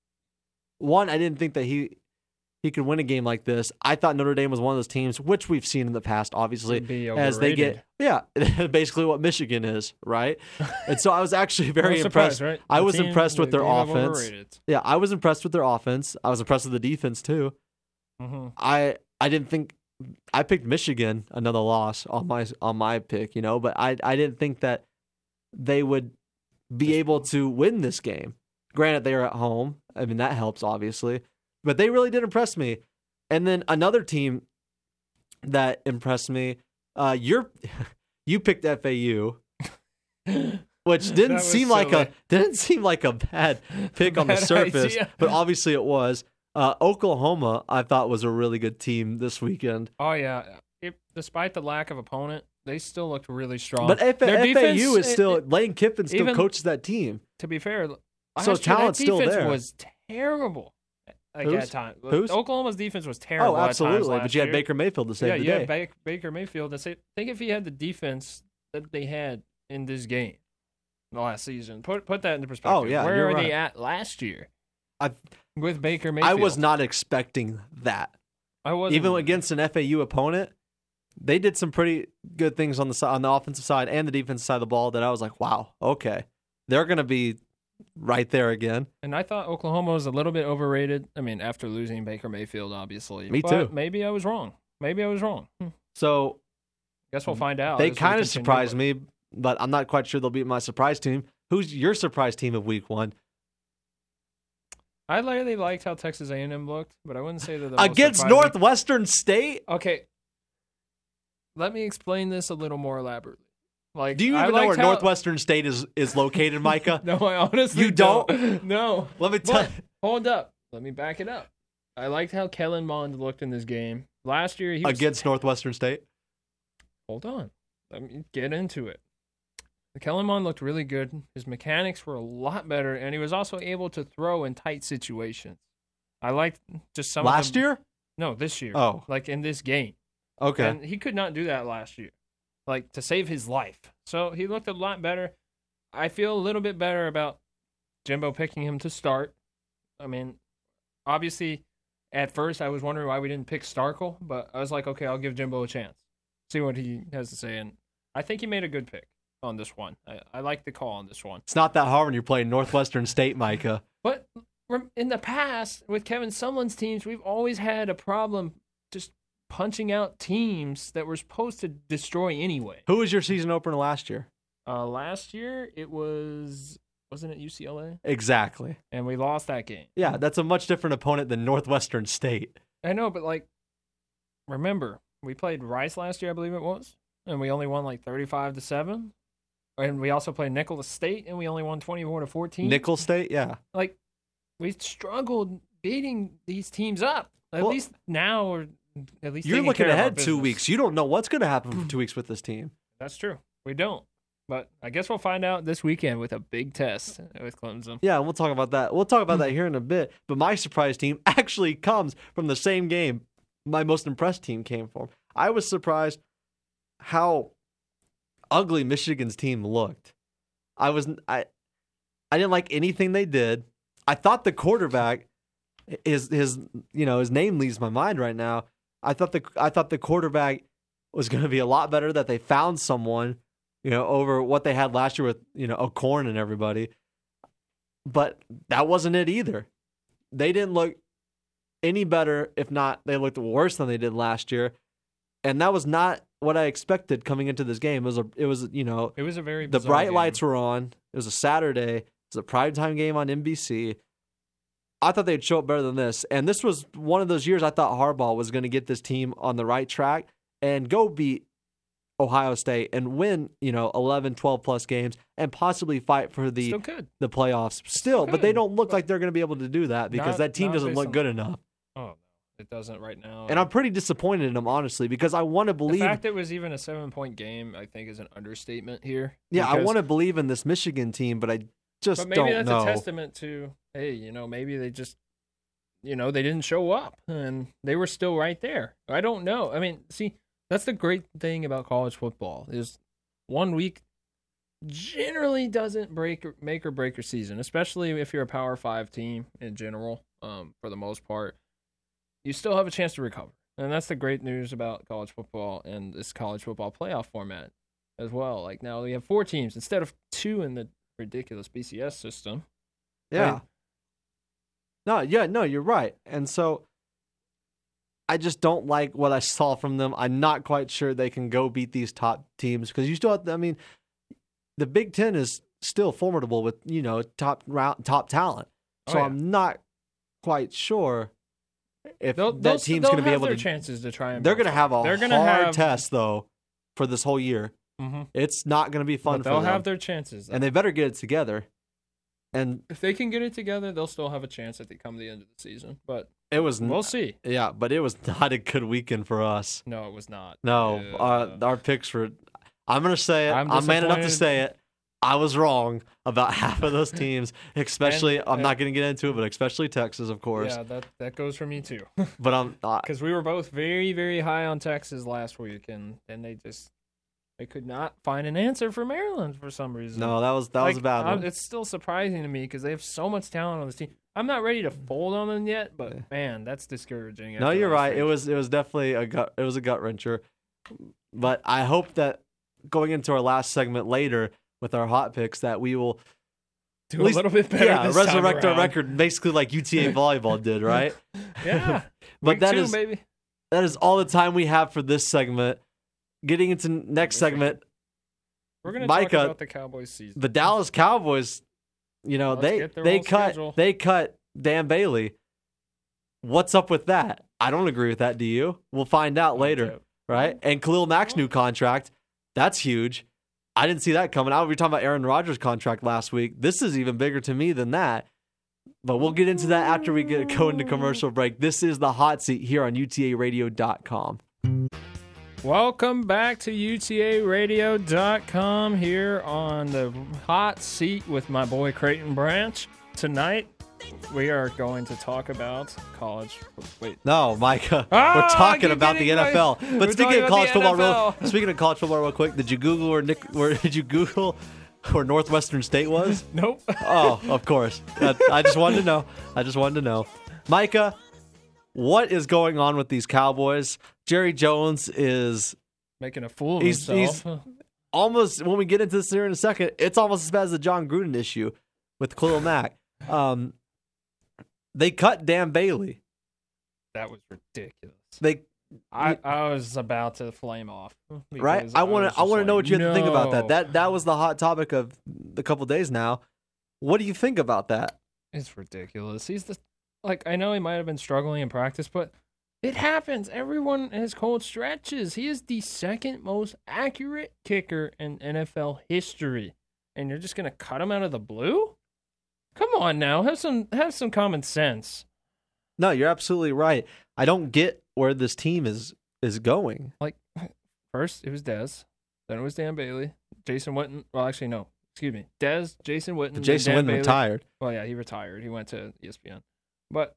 think that he could win a game like this. I thought Notre Dame was one of those teams, which we've seen in the past, obviously, as they get basically what Michigan is, right? And so I was actually very impressed. Right? I was impressed with their offense. Yeah, I was impressed with their offense. I was impressed with the defense too. Mm-hmm. I didn't think. I picked Michigan, another loss on my pick, but I didn't think that they would be able to win this game. Granted, they are at home. I mean, that helps, obviously. But they really did impress me. And then another team that impressed me, you picked FAU, which didn't seem like a bad pick on the surface, but obviously it was. Oklahoma, I thought, was a really good team this weekend. Oh, yeah. Despite the lack of opponent, they still looked really strong. But FAU is still, Lane Kiffin still coaches that team. To be fair, so talent's still there. That defense was terrible at that time. Oklahoma's defense was terrible. Oh, absolutely. But you had year. Baker Mayfield to save the day. Yeah, Baker Mayfield to save. Think if he had the defense that they had in this game last season. Put that into perspective. Oh, yeah. Where are they at last year? With Baker Mayfield. I was not expecting that. I wasn't. Even against an FAU opponent, they did some pretty good things on the offensive side and the defensive side of the ball that I was like, wow, okay. They're going to be right there again. And I thought Oklahoma was a little bit overrated. I mean, after losing Baker Mayfield, obviously. Me too. Maybe I was wrong. So, guess we'll find out. They kind of surprised me, but I'm not quite sure they'll beat my surprise team. Who's your surprise team of week one? I really liked how Texas A&M looked, but I wouldn't say that against Northwestern State. Okay, let me explain this a little more elaborately. Do you even know where Northwestern State is located, Micah? No, I honestly don't. No. Let me tell you. Hold up. Let me back it up. I liked how Kellen Mond looked in this game last year. He was against Northwestern State. Hold on. Let me get into it. Kellen Mond looked really good. His mechanics were a lot better, and he was also able to throw in tight situations. I liked just some last year? No, this year. Oh. Like in this game. Okay. And he could not do that last year, like to save his life. So he looked a lot better. I feel a little bit better about Jimbo picking him to start. I mean, obviously, at first I was wondering why we didn't pick Starkel, but I was like, okay, I'll give Jimbo a chance. See what he has to say. And I think he made a good pick on this one. I like the call on this one. It's not that hard when you're playing Northwestern State, Micah. But in the past, with Kevin Sumlin's teams, we've always had a problem just punching out teams that were supposed to destroy anyway. Who was your season opener last year? Last year, it wasn't it UCLA? Exactly. And we lost that game. Yeah, that's a much different opponent than Northwestern State. I know, but remember, we played Rice last year, I believe it was, and we only won 35-7. And we also played Nicholls State, and we only won 24-14. Nicholls State, yeah. We struggled beating these teams up. At least now, or at least you're looking ahead 2 weeks. You don't know what's going to happen for 2 weeks with this team. That's true. We don't. But I guess we'll find out this weekend with a big test with Clemson. Yeah, we'll talk about that. We'll talk about that here in a bit. But my surprise team actually comes from the same game my most impressed team came from. I was surprised how ugly Michigan's team looked. I didn't like anything they did. I thought the quarterback, his name leaves my mind right now. I thought the quarterback was going to be a lot better. That they found someone, over what they had last year with O'Korn and everybody. But that wasn't it either. They didn't look any better. If not, they looked worse than they did last year. And that was not what I expected coming into this game. It was a very the bright game. Lights were on. It was a Saturday. It was a primetime game on NBC. I thought they'd show up better than this. And this was one of those years I thought Harbaugh was going to get this team on the right track and go beat Ohio State and win, 11, 12 plus games and possibly fight for the playoffs still. But they don't look like they're going to be able to do that because that team doesn't look good enough. Oh, it doesn't right now. And I'm pretty disappointed in them, honestly, because I want to believe. The fact that it was even a 7-point game, I think, is an understatement here. Yeah, I want to believe in this Michigan team, but I just don't know. But maybe that's a testament to, hey, maybe they just, they didn't show up and they were still right there. I don't know. I mean, see, that's the great thing about college football is 1 week generally doesn't make or break your season, especially if you're a Power 5 team in general. For the most part, you still have a chance to recover, and that's the great news about college football and this college football playoff format as well. Like now we have 4 teams instead of 2 in the ridiculous BCS system. Yeah. Right? No, you're right, and so. I just don't like what I saw from them. I'm not quite sure they can go beat these top teams because you still have the Big Ten is still formidable with, top talent. So I'm not quite sure if that team's going to be able to. Chances to try and they're going to have a hard test, though, for this whole year. Mm-hmm. It's not going to be fun for them. They'll have their chances. Though. And they better get it together. And if they can get it together, they'll still have a chance at the end of the season. But we'll see. Yeah, but it was not a good weekend for us. No, it was not. No, our picks were. I'm gonna say it. I'm man enough to say it. I was wrong about half of those teams, especially. I'm not gonna get into it, but especially Texas, of course. Yeah, that goes for me too. But I'm because we were both very, very high on Texas last week, and they could not find an answer for Maryland for some reason. No, that was a bad one. It's still surprising to me because they have so much talent on this team. I'm not ready to fold on them yet, but man, that's discouraging. No, you're right. It was definitely a gut wrencher. But I hope that going into our last segment later with our hot picks that we will do a little bit better. Yeah, resurrect our record basically like UTA volleyball did, right? Yeah. But that is all the time we have for this segment. Getting into next segment, we're going to talk about the Cowboys season. The Dallas Cowboys, they cut Dan Bailey. What's up with that? I don't agree with that. Do you? We'll find out later, right? And Khalil Mack's new contract, that's huge. I didn't see that coming. We were talking about Aaron Rodgers' contract last week. This is even bigger to me than that. But we'll get into that after we go into commercial break. This is the Hot Seat here on UTARadio.com. Welcome back to UTARadio.com here on the Hot Seat with my boy Creighton Branch. Tonight, we are going to talk about college. Wait. No, Micah. We're talking about the NFL. But speaking of college football, real quick, did you Google where Northwestern State was? Nope. Oh, of course. I just wanted to know. Micah, what is going on with these Cowboys? Jerry Jones is making a fool of himself. He's almost, when we get into this here in a second, it's almost as bad as the John Gruden issue with Khalil Mack. They cut Dan Bailey. That was ridiculous. I was about to flame off. Right? I want to know what you have to think about that. That was the hot topic of a couple days now. What do you think about that? It's ridiculous. I know he might have been struggling in practice, but it happens. Everyone has cold stretches. He is the second most accurate kicker in NFL history. And you're just going to cut him out of the blue? Come on now. Have some common sense. No, you're absolutely right. I don't get where this team is going. Like, first it was Dez. Then it was Dan Bailey. Jason Witten. Well, actually, no. Excuse me. Dez, Jason Witten. Jason Witten retired. Well, yeah, he retired. He went to ESPN. But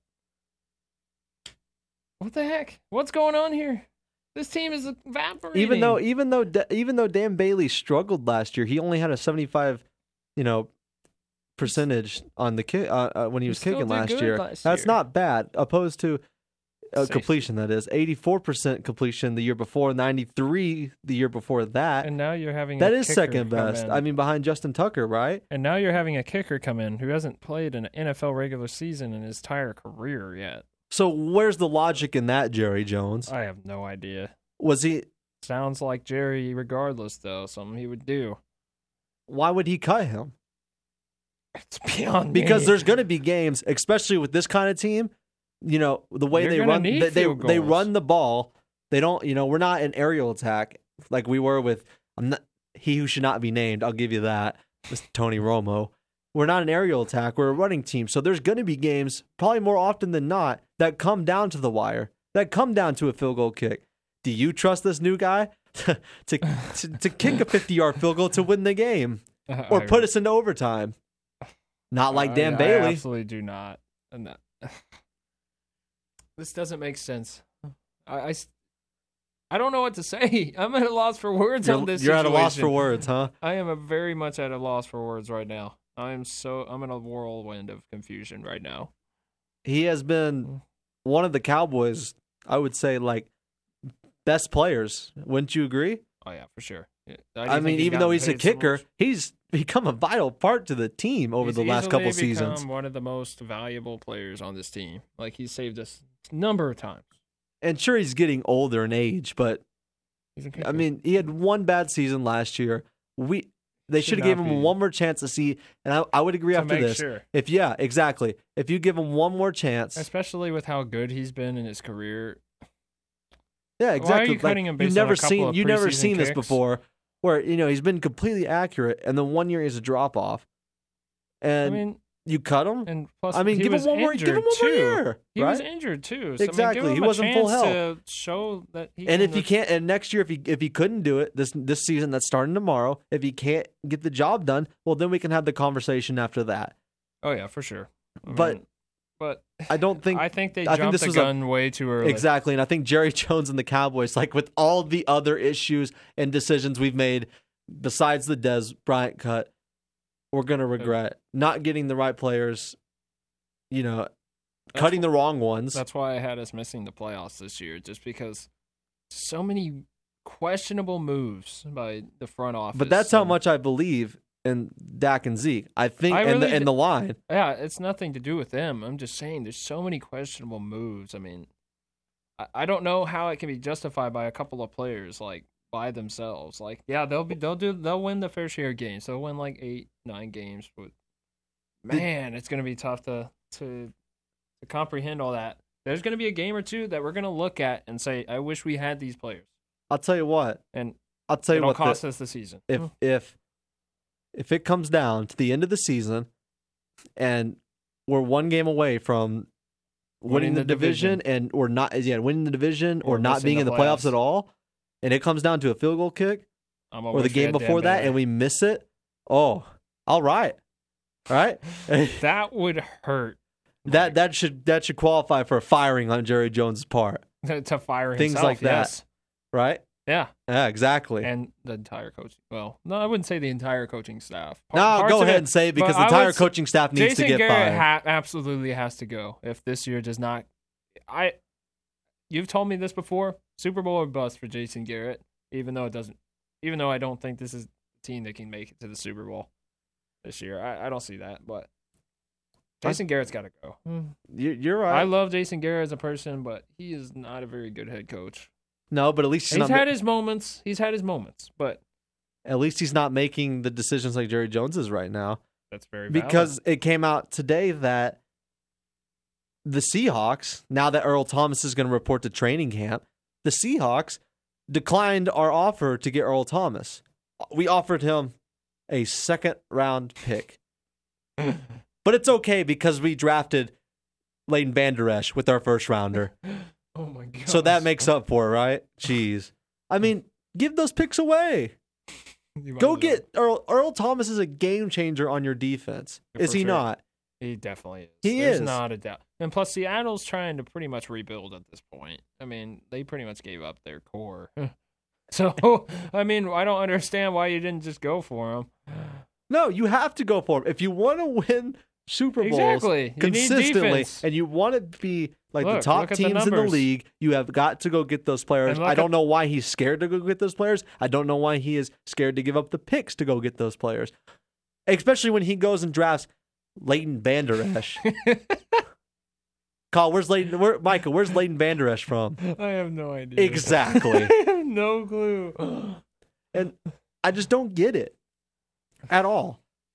what the heck? What's going on here? This team is evaporating. Even though Dan Bailey struggled last year, he only had a 75, percentage on the kick when he was kicking last year. That's not bad. Opposed to completion, that is 84% completion the year before, 93 the year before that. And now you're having that is second best. I mean, behind Justin Tucker, right? And now you're having a kicker come in who hasn't played an NFL regular season in his entire career yet. So where's the logic in that, Jerry Jones? I have no idea. Was he? Sounds like Jerry, regardless, though, something he would do. Why would he cut him? It's beyond because me. there's going to be games, especially with this kind of team. You know, the way You're they gonna run, need they field goals. run the ball. They don't, you know, we're not an aerial attack like we were with he who should not be named. I'll give you that, Mr. Tony Romo. We're not an aerial attack. We're a running team. So there's going to be games, probably more often than not, that come down to the wire, that come down to a field goal kick. Do you trust this new guy to kick a 50-yard field goal to win the game or put us into overtime? Not like Dan Bailey. I absolutely do not. And this doesn't make sense. I don't know what to say. I'm at a loss for words on this You're situation. at a loss for words, huh? I am very much at a loss for words right now. I'm in a whirlwind of confusion right now. He has been one of the Cowboys, I would say, like, best players. Wouldn't you agree? Oh, yeah, for sure. Yeah. I mean, even though he's a kicker, he's become a vital part to the team over the last couple seasons. One of the most valuable players on this team. Like, he saved us a number of times. And sure, he's getting older in age, but I mean, he had one bad season last year. They should have given him one more chance to see, and I would agree after this. Sure. If you give him one more chance, especially with how good he's been in his career. Yeah, exactly. Why are you cutting him based you've never seen this before, where he's been completely accurate, and then 1 year he's a drop off, and you cut him. And plus, give him one more year. He was injured too. So, exactly, he wasn't full health. To show that if he can't, and next year if he couldn't do it this season that's starting tomorrow, if he can't get the job done, well then we can have the conversation after that. Oh yeah, for sure. But I don't think. I think they jumped the gun way too early. Exactly, and I think Jerry Jones and the Cowboys, like with all the other issues and decisions we've made, besides the Dez Bryant cut, we're gonna regret not getting the right players. Cutting the wrong ones. That's why I had us missing the playoffs this year, just because so many questionable moves by the front office. But that's how much I believe in Dak and Zeke. I think, and the line. Yeah, it's nothing to do with them. I'm just saying there's so many questionable moves. I mean, I don't know how it can be justified by a couple of players, like, by themselves. Like, yeah, they'll win the fair share of games. They'll win like 8-9 games, but man, it's gonna be tough to comprehend all that. There's gonna be a game or two that we're gonna look at and say, I wish we had these players. I'll tell you what. And I'll tell you what. It'll cost us the season. If it comes down to the end of the season and we're one game away from winning the division and or not winning the division or not being in the playoffs at all, and it comes down to a field goal kick or the game before that and we miss it, all right. That would hurt. That should qualify for a firing on Jerry Jones' part. To fire himself, things like that, right? Yeah, exactly. And the entire coaching. Well, no, I wouldn't say the entire coaching staff. No, go ahead and say it because the entire coaching staff needs to get fired. Jason Garrett absolutely has to go if this year does not. You've told me this before. Super Bowl or bust for Jason Garrett. Even though I don't think this is the team that can make it to the Super Bowl this year. I don't see that, but Jason Garrett's got to go. You're right. I love Jason Garrett as a person, but he is not a very good head coach. No, but at least he's had his moments. But at least he's not making the decisions like Jerry Jones is right now. That's very valid. Because it came out today that the Seahawks, now that Earl Thomas is going to report to training camp, the Seahawks declined our offer to get Earl Thomas. We offered him a second-round pick. But it's okay because we drafted Leighton Vander Esch with our first-rounder. Oh, my God. So that makes up for it, right? Jeez. I mean, give those picks away. Go get Earl. Earl Thomas is a game changer on your defense. Is he not? He definitely is. There's not a doubt. And plus, Seattle's trying to pretty much rebuild at this point. I mean, they pretty much gave up their core. So, I mean, I don't understand why you didn't just go for him. No, you have to go for him. If you want to win Super Bowls consistently and you want to be like the top teams in the league, you have got to go get those players. I don't know why he's scared to go get those players. I don't know why he is scared to give up the picks to go get those players. Especially when he goes and drafts Leighton Vander Esch. Kyle, where's Leighton Vander Esch from? I have no idea. Exactly. I have no clue. And I just don't get it at all.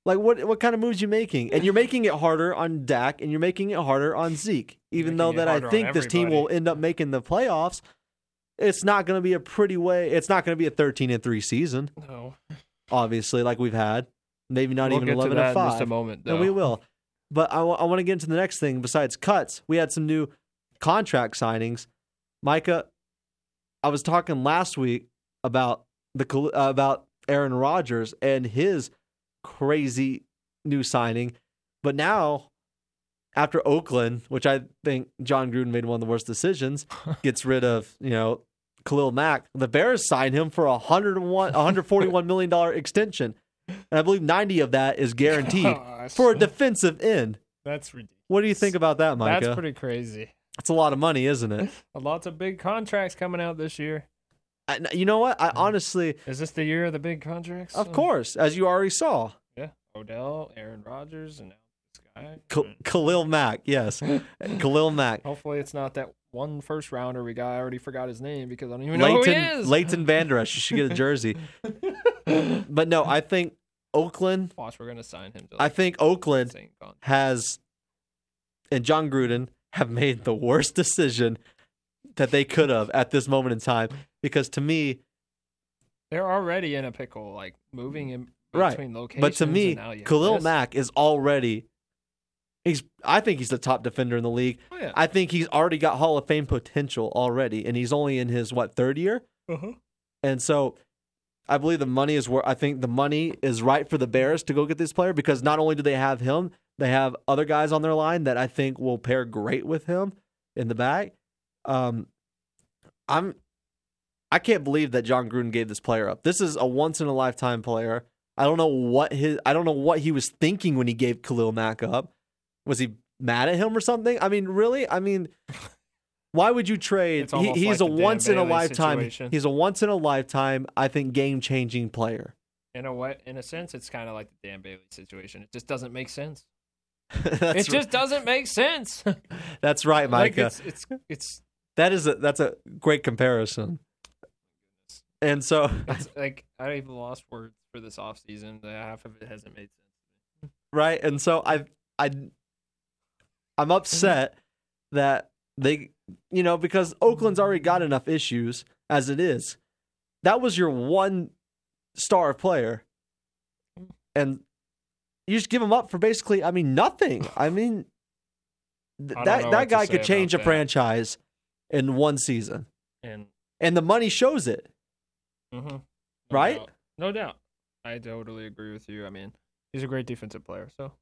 Like, what kind of moves you making? And you're making it harder on Dak, and you're making it harder on Zeke. Even though that I think this team will end up making the playoffs, it's not going to be a pretty way. It's not going to be a 13-3 season. No, obviously, like we've had. Maybe not even 11-5. In just a moment, though. And we will. But I want to get into the next thing. Besides cuts, we had some new contract signings. Micah, I was talking last week about Aaron Rodgers and his crazy new signing. But now, after Oakland, which I think John Gruden made one of the worst decisions, gets rid of, Khalil Mack, the Bears signed him for $141 million extension. And I believe 90 of that is guaranteed for a defensive end. That's ridiculous. What do you think about that, Micah? That's pretty crazy. That's a lot of money, isn't it? Lots of big contracts coming out this year. You know what? I honestly... Is this the year of the big contracts? Of course, as you already saw. Yeah. Odell, Aaron Rodgers, and now this guy. Khalil Mack, yes. Khalil Mack. Hopefully it's not that one first rounder we got. I already forgot his name because I don't even know who he is. Leighton Vander Esch. You should get a jersey. But no, I think Oakland... Watch, we're going to sign him. I think Oakland has... And John Gruden have made the worst decision that they could have at this moment in time. Because to me... They're already in a pickle, like moving in between locations. But to me, Khalil Mack is already... I think he's the top defender in the league. Oh, yeah. I think he's already got Hall of Fame potential already, and he's only in his third year. Uh-huh. And so, I believe the money is where I think the money is right for the Bears to go get this player because not only do they have him, they have other guys on their line that I think will pair great with him in the back. I can't believe that John Gruden gave this player up. This is a once in a lifetime player. I don't know what he was thinking when he gave Khalil Mack up. Was he mad at him or something? I mean, really? I mean, why would you trade? He's a once in a lifetime. Situation. He's a once in a lifetime, I think, game-changing player. In a sense, it's kind of like the Dan Bailey situation. It just doesn't make sense. Just doesn't make sense. That's right, Micah. Like it's that's a great comparison. And so, it's like I even lost words for this offseason. Half of it hasn't made sense. Right, and so I'm upset that they, because Oakland's already got enough issues as it is. That was your one star player. And you just give him up for basically, nothing. That guy could change a franchise in one season. And the money shows it. Mm-hmm. Right? No doubt. I totally agree with you. He's a great defensive player, so.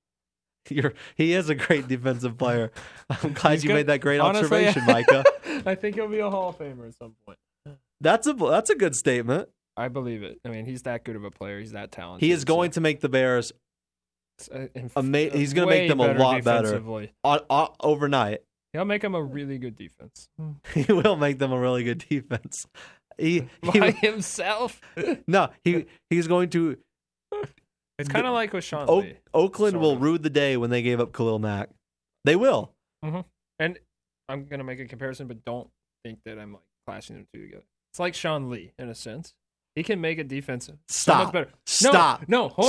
He is a great defensive player. I'm glad you made that great observation, Micah. I think he'll be a Hall of Famer at some point. That's a good statement. I believe it. He's that good of a player. He's that talented. He is going to make the Bears. He's going to make them a lot better overnight. He'll make them a really good defense. He will make them a really good defense. By himself? No, he's going to. It's kind of like with Sean Lee. Oakland will rue the day when they gave up Khalil Mack. They will. Mm-hmm. And I'm going to make a comparison, but don't think that I'm clashing them two together. It's like Sean Lee, in a sense. He can make a defense so much better. Stop. No, hold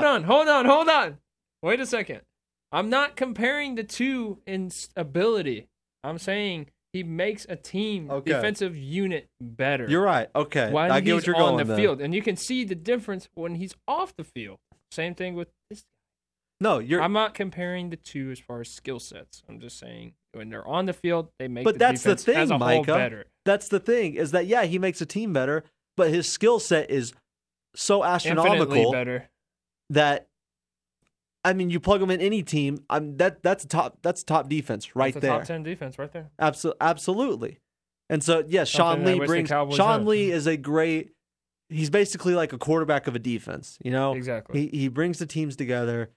on. Wait a second. I'm not comparing the two in ability. I'm saying he makes a team defensive unit better. You're right. Okay. When I get what you're going on the field. And you can see the difference when he's off the field. Same thing with this. No, I'm not comparing the two as far as skill sets. I'm just saying when they're on the field, they make the defense the thing, as a Micah, whole better. That's the thing, is that, he makes a team better, but his skill set is so astronomical. Infinitely better. That, you plug him in any team, that's top defense right there. Top 10 defense right there. Absolutely. And so, yes, Sean Lee is a great. He's basically like a quarterback of a defense, Exactly. He brings the teams together,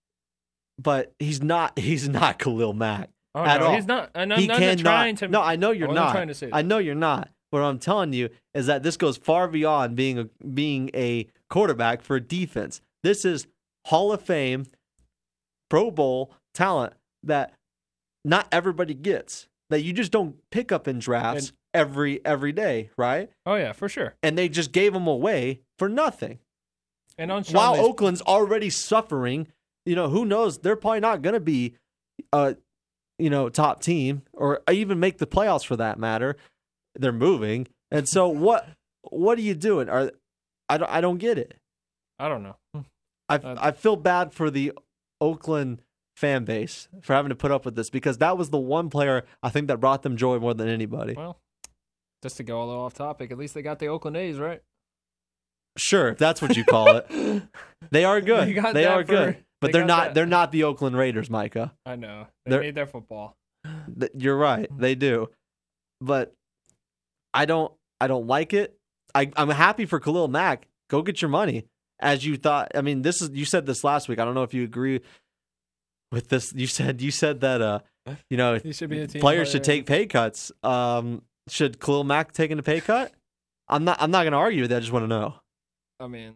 but he's not Khalil Mack at all. He's not. And I'm not trying to. No, I know you're not. Trying to say that. I know you're not. What I'm telling you is that this goes far beyond being a quarterback for a defense. This is Hall of Fame, Pro Bowl talent that not everybody gets, that you just don't pick up in drafts every day, right? Oh, yeah, for sure. And they just gave him away for nothing. And on while Sean Oakland's already suffering, who knows? They're probably not going to be a top team or even make the playoffs for that matter. They're moving, and so what are you doing? I don't get it. I don't know. I feel bad for the Oakland fan base for having to put up with this because that was the one player I think that brought them joy more than anybody. Well, just to go a little off topic, at least they got the Oakland A's, right? Sure, if that's what you call it. They are good. They are good. But they're not. They're not the Oakland Raiders, Micah. I know. They need their football. You're right. They do. But I don't like it. I'm happy for Khalil Mack. Go get your money. As you thought. I mean, you said this last week. I don't know if you agree with this. You said that he should be a team players player. should take pay cuts. Should Khalil Mack taking a pay cut? I'm not going to argue with that. I just want to know. I mean,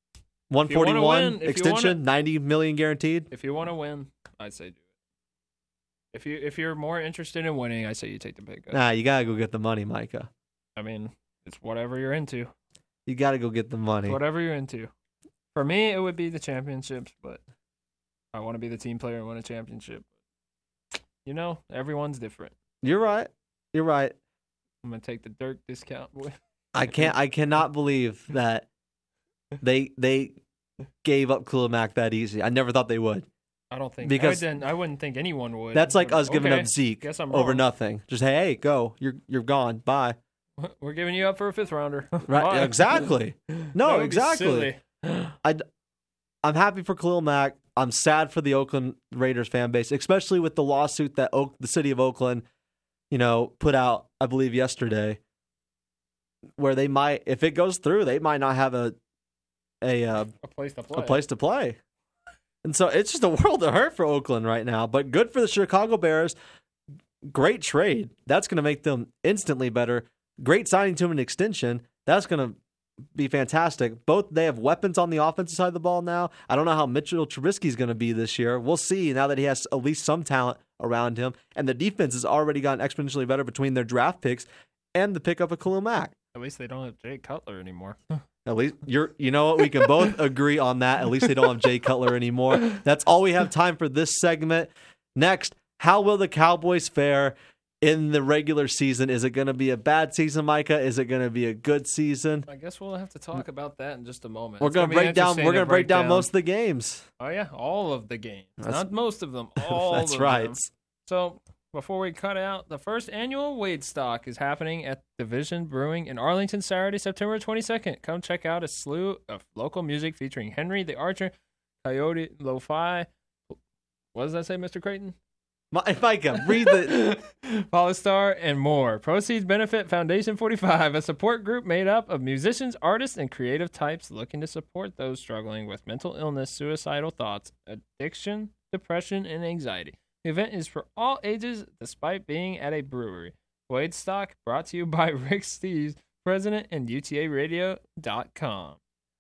141 extension, 90 million guaranteed. If you want to win, I'd say do it. If you're more interested in winning, I say you take the pay cut. Nah, you gotta go get the money, Micah. I mean, it's whatever you're into. You gotta go get the money. It's whatever you're into. For me, it would be the championships, but I want to be the team player and win a championship. Everyone's different. You're right. I'm gonna take the Dirk discount, boy. I cannot believe that they gave up Khalil Mack that easy. I never thought they would. I don't think because I wouldn't think anyone would. That's like us giving up Zeke over nothing. Just hey, go. You're gone. Bye. We're giving you up for a 5th rounder. Right? Bye. Exactly. No, exactly. I'm happy for Khalil Mack. I'm sad for the Oakland Raiders fan base, especially with the lawsuit that the city of Oakland, put out, I believe yesterday, where they might, if it goes through, they might not have a place to play. And so it's just a world of hurt for Oakland right now. But good for the Chicago Bears. Great trade. That's going to make them instantly better. Great signing to an extension. That's going to be fantastic. They have weapons on the offensive side of the ball now. I don't know how Mitchell Trubisky is going to be this year. We'll see now that he has at least some talent around him. And the defense has already gotten exponentially better between their draft picks and the pickup of Khalil Mack. At least they don't have Jay Cutler anymore. At least you know what? We can both agree on that. At least they don't have Jay Cutler anymore. That's all we have time for this segment. Next, how will the Cowboys fare in the regular season? Is it going to be a bad season, Micah? Is it going to be a good season? I guess we'll have to talk about that in just a moment. We're going to break down most of the games. Oh yeah, all of the games. Not most of them. All that's of right. them. So before we cut out, the first annual Wade Stock is happening at Division Brewing in Arlington Saturday, September 22nd. Come check out a slew of local music featuring Henry the Archer, Coyote Lo-Fi. What does that say, Mr. Creighton? Micah, read the Polystar and more. Proceeds benefit Foundation 45, a support group made up of musicians, artists, and creative types looking to support those struggling with mental illness, suicidal thoughts, addiction, depression, and anxiety. The event is for all ages, despite being at a brewery. Wade Stock, brought to you by Rick Steves, president and UTARadio.com.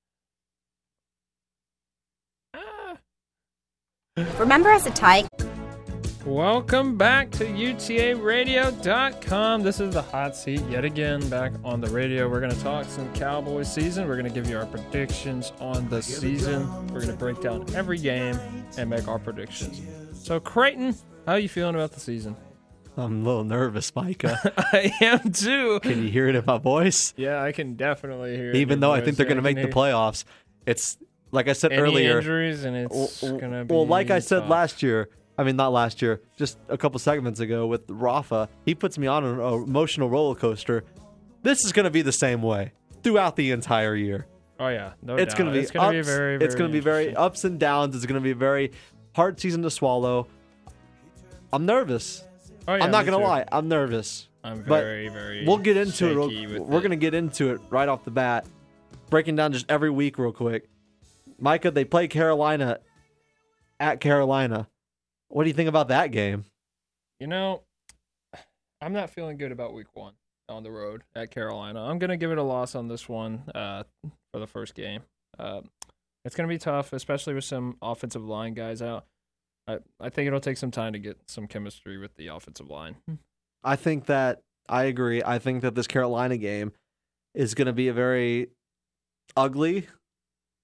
Remember as a Tyke? Welcome back to UTARadio.com. This is the hot seat yet again, back on the radio. We're going to talk some Cowboys season. We're going to give you our predictions on the season. We're going to break down every game and make our predictions. So, Creighton, how are you feeling about the season? I'm a little nervous, Micah. I am too. Can you hear it in my voice? Yeah, I can definitely hear it. Even though I think they're going to make the playoffs, it's like I said earlier. Injuries and it's going to be. Well, like I said tough. last year. I mean, not last year, just a couple segments ago with Rafa. He puts me on an emotional roller coaster. This is going to be the same way throughout the entire year. Oh yeah, no it's doubt. Gonna be it's going to be very, very. It's going to be very ups and downs. It's going to be a very hard season to swallow. I'm nervous. Oh, yeah, I'm not going to lie. I'm nervous. I'm very. We'll get into it. We're going to to get into it right off the bat, breaking down just every week real quick. Micah, they play Carolina at Carolina. What do you think about that game? I'm not feeling good about week 1 on the road at Carolina. I'm going to give it a loss on this one for the first game. It's going to be tough, especially with some offensive line guys out. I think it'll take some time to get some chemistry with the offensive line. I agree. I think that this Carolina game is going to be a very ugly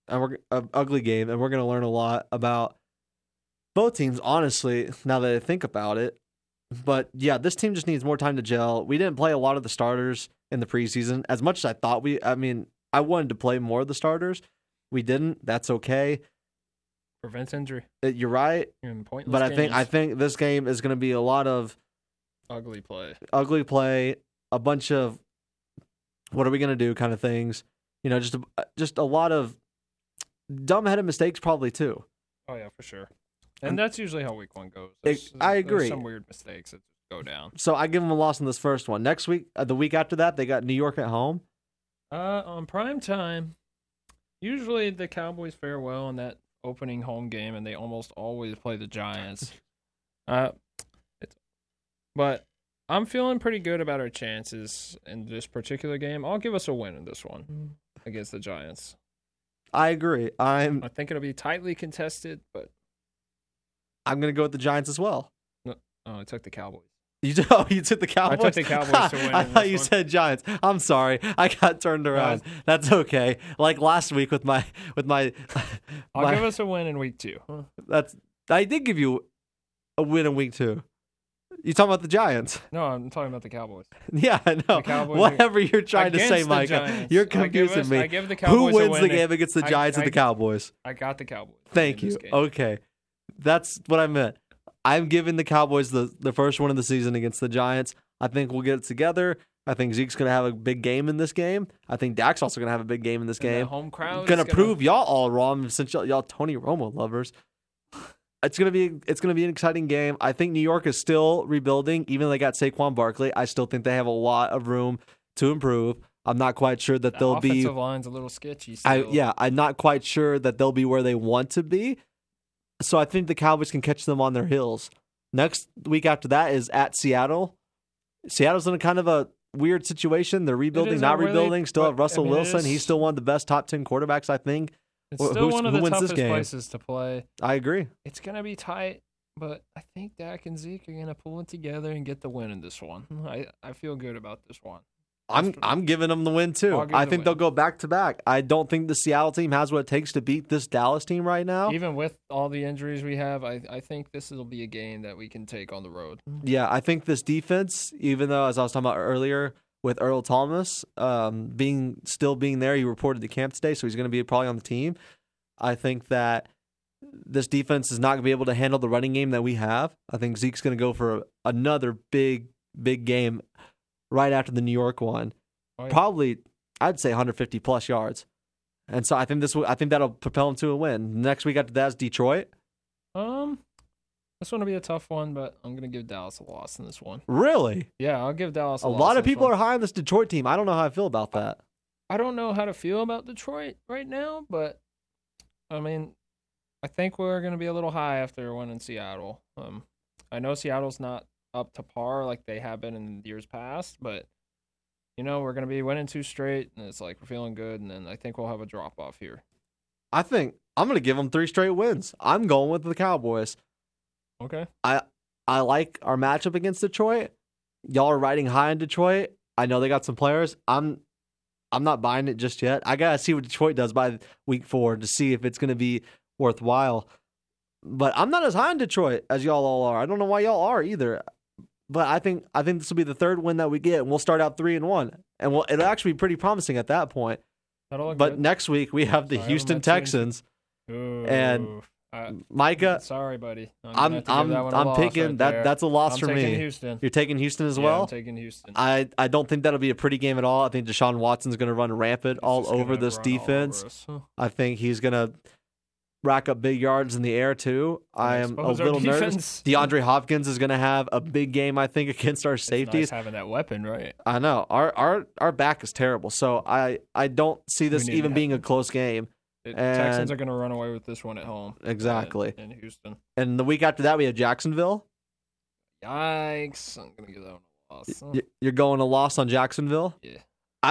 ugly game, and we're going to learn a lot about both teams, honestly, now that I think about it. But yeah, this team just needs more time to gel. We didn't play a lot of the starters in the preseason as much as I thought I wanted to play more of the starters. We didn't. That's okay. Prevents injury. You're right. But I think this game is going to be a lot of ugly play, a bunch of what are we going to do kind of things. Just a lot of dumb-headed mistakes probably too. Oh yeah, for sure. And that's usually how week 1 goes. I agree. There's some weird mistakes that just go down. So I give them a loss in this first one. Next week, the week after that, they got New York at home. On prime time, usually the Cowboys fare well in that opening home game, and they almost always play the Giants. But I'm feeling pretty good about our chances in this particular game. I'll give us a win in this one against the Giants. I agree. I think it'll be tightly contested, but I'm going to go with the Giants as well. No, I took the Cowboys. You took the Cowboys? I took the Cowboys to win. I thought you said Giants. I'm sorry. I got turned around. That's okay. Like last week with my I'll give us a win in week 2. I did give you a win in week 2. You talking about the Giants? No, I'm talking about the Cowboys. Yeah, I know. Whatever you're trying to say, Micah, you're confusing me. I give the Cowboys Who wins the game against the Giants and the Cowboys? I got the Cowboys. Thank you. Okay. That's what I meant. I'm giving the Cowboys the first one of the season against the Giants. I think we'll get it together. I think Zeke's going to have a big game in this game. I think Dak's also going to have a big game in this game. The home crowd going to prove y'all all wrong since y'all Tony Romo lovers. It's gonna be an exciting game. I think New York is still rebuilding, even though they got Saquon Barkley. I still think they have a lot of room to improve. I'm not quite sure that they'll be. Offensive line's a little sketchy. Still. I'm not quite sure that they'll be where they want to be. So I think the Cowboys can catch them on their heels. Next week after that is at Seattle. Seattle's in a kind of a weird situation. They're rebuilding, not rebuilding. Still have Russell Wilson. He's still one of the best top 10 quarterbacks, I think. It's still one of the toughest places to play. I agree. It's going to be tight, but I think Dak and Zeke are going to pull it together and get the win in this one. I feel good about this one. I'm giving them the win, too. I think they'll go back-to-back. I don't think the Seattle team has what it takes to beat this Dallas team right now. Even with all the injuries we have, I think this will be a game that we can take on the road. Yeah, I think this defense, even though, as I was talking about earlier, with Earl Thomas being there, he reported to camp today, so he's going to be probably on the team. I think that this defense is not going to be able to handle the running game that we have. I think Zeke's going to go for another big game right after the New York one. Oh, yeah. Probably, I'd say 150 plus yards. And so I think that'll propel him to a win. Next week after that is Detroit. This one will be a tough one, but I'm going to give Dallas a loss in this one. Really? Yeah, I'll give Dallas a loss. A lot of people are high on this Detroit team. I don't know how I feel about that. I don't know how to feel about Detroit right now, but I mean, I think we're going to be a little high after winning Seattle. I know Seattle's not up to par like they have been in years past, but we're going to be winning 2 straight, and it's like we're feeling good, and then I think we'll have a drop-off here. I think I'm going to give them 3 straight wins. I'm going with the Cowboys. Okay. I like our matchup against Detroit. Y'all are riding high in Detroit. I know they got some players. I'm not buying it just yet. I got to see what Detroit does by week 4 to see if it's going to be worthwhile. But I'm not as high in Detroit as y'all all are. I don't know why y'all are either. But I think this will be the 3rd win that we get, and we'll start out 3-1. And it'll actually be pretty promising at that point. That'll look but good. Next week we have the Houston Texans. Ooh. And Micah, sorry, buddy. I'm picking that. That's a loss for me. I'm taking Houston. You're taking Houston as well. I'm taking Houston. I don't think that'll be a pretty game at all. I think Deshaun Watson's going to run rampant all over this defense. I think he's going to rack up big yards in the air too. I am a little nervous. DeAndre Hopkins is going to have a big game, I think, against our safeties. It's nice having that weapon, right? I know our back is terrible, so I don't see this even being a close game. Texans are going to run away with this one at home. Exactly. In Houston. And the week after that, we have Jacksonville. Yikes. I'm going to give that one a loss. You're going a loss on Jacksonville? Yeah.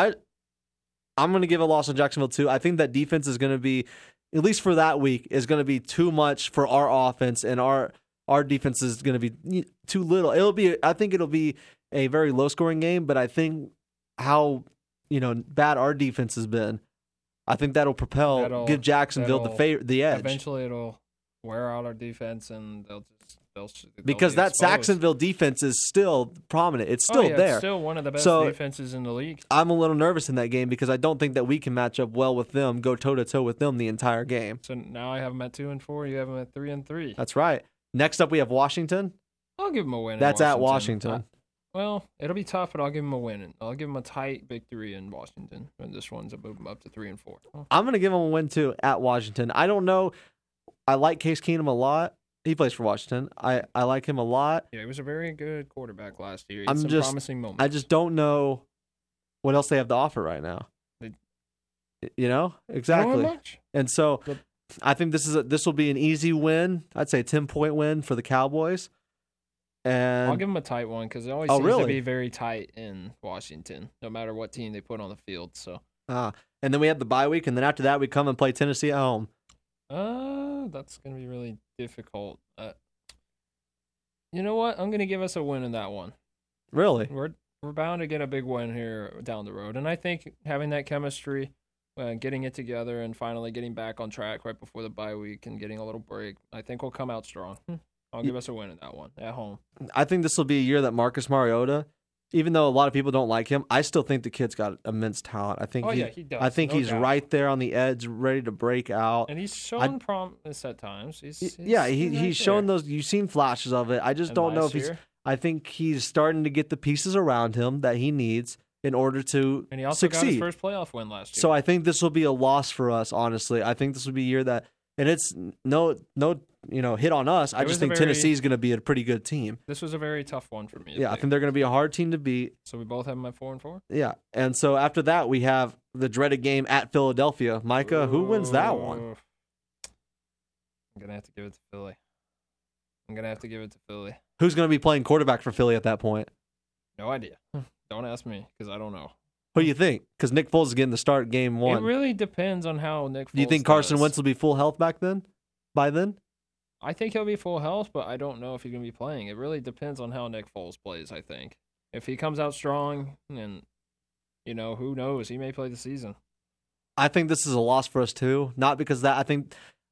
I'm going to give a loss on Jacksonville, too. I think that defense is going to be, at least for that week, is going to be too much for our offense, and our defense is going to be too little. I think it'll be a very low-scoring game, but I think how bad our defense has been, I think that'll give Jacksonville the edge. Eventually, it'll wear out our defense, and they'll because that exposed. Jacksonville defense is still prominent. It's still there. It's still one of the best defenses in the league. I'm a little nervous in that game because I don't think that we can match up well with them, go toe-to-toe with them the entire game. So now I have them at 2-4. You have them at 3-3. That's right. Next up, we have Washington. I'll give them a win. That's at Washington. Well, it'll be tough, but I'll give them a win. I'll give them a tight victory in Washington. And this one's a move them up to 3-4. I'm going to give them a win, too, at Washington. I don't know. I like Case Keenum a lot. He plays for Washington. I like him a lot. Yeah, he was a very good quarterback last year. He had some promising moments. I just don't know what else they have to offer right now. Exactly. Not much. And so I think this will be an easy win. I'd say a 10-point win for the Cowboys. And I'll give them a tight one because it always seems to be very tight in Washington, no matter what team they put on the field. So. And then we have the bye week, and then after that we come and play Tennessee at home. That's going to be really difficult. You know what? I'm going to give us a win in that one. Really? We're bound to get a big win here down the road. And I think having that chemistry, getting it together, and finally getting back on track right before the bye week and getting a little break, I think we'll come out strong. I'll give us a win in that one at home. I think this will be a year that Marcus Mariota, even though a lot of people don't like him, I still think the kid's got immense talent. I think he does. I think he's right there on the edge, ready to break out. And he's shown promise at times. He's shown those. You've seen flashes of it. I just don't know if he's. I think he's starting to get the pieces around him that he needs in order to and he also succeed. got his first playoff win last year. So I think this will be a loss for us. Honestly, I think this will be a year that, and it's no hit on us. I just think Tennessee's going to be a pretty good team. This was a very tough one for me. Yeah, I think they're going to be a hard team to beat. So we both have them at 4-4? Yeah, and so after that, we have the dreaded game at Philadelphia. Micah, who wins that one? I'm going to have to give it to Philly. Who's going to be playing quarterback for Philly at that point? No idea. Don't ask me because I don't know. Who do you think? Because Nick Foles is getting the start game one. It really depends on how Nick Foles Do you think Carson Wentz will be full health by then? I think he'll be full health, but I don't know if he's going to be playing. It really depends on how Nick Foles plays, I think. If he comes out strong, and, who knows? He may play the season. I think this is a loss for us, too. Not because that. I think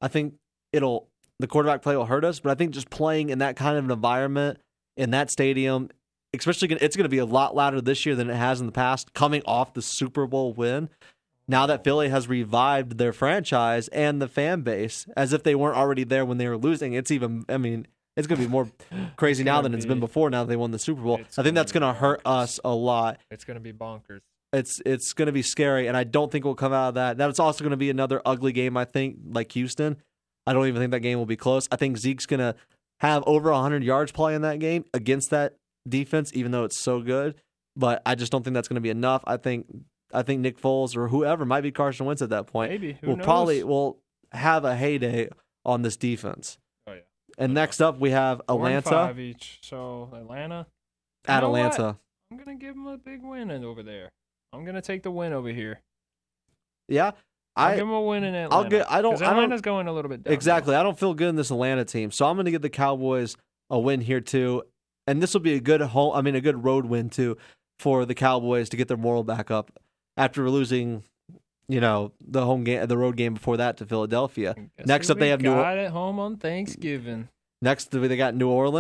the quarterback play will hurt us, but I think just playing in that kind of an environment, in that stadium, especially it's going to be a lot louder this year than it has in the past, coming off the Super Bowl win. Now that Philly has revived their franchise and the fan base, as if they weren't already there when they were losing, it's going to be more crazy now than it's been before now that they won the Super Bowl. I think that's going to hurt us a lot. It's going to be bonkers. It's going to be scary, and I don't think we'll come out of that. That's also going to be another ugly game, I think, like Houston. I don't even think that game will be close. I think Zeke's going to have over 100 yards playing that game against that defense, even though it's so good. But I just don't think that's going to be enough. I think Nick Foles or whoever, might be Carson Wentz at that point, maybe will have a heyday on this defense. Oh yeah. And next up we have Atlanta. 4-5 each. So Atlanta. At Atlanta. I'm gonna give them a big win over there. I'm gonna take the win over here. Yeah. I'll give them a win in Atlanta. Atlanta's going a little bit down. Exactly. I don't feel good in this Atlanta team, so I'm going to give the Cowboys a win here too, and this will be a good road win too for the Cowboys to get their moral back up after losing, the road game before that to Philadelphia. Next up, they have at home on Thanksgiving. Next, they got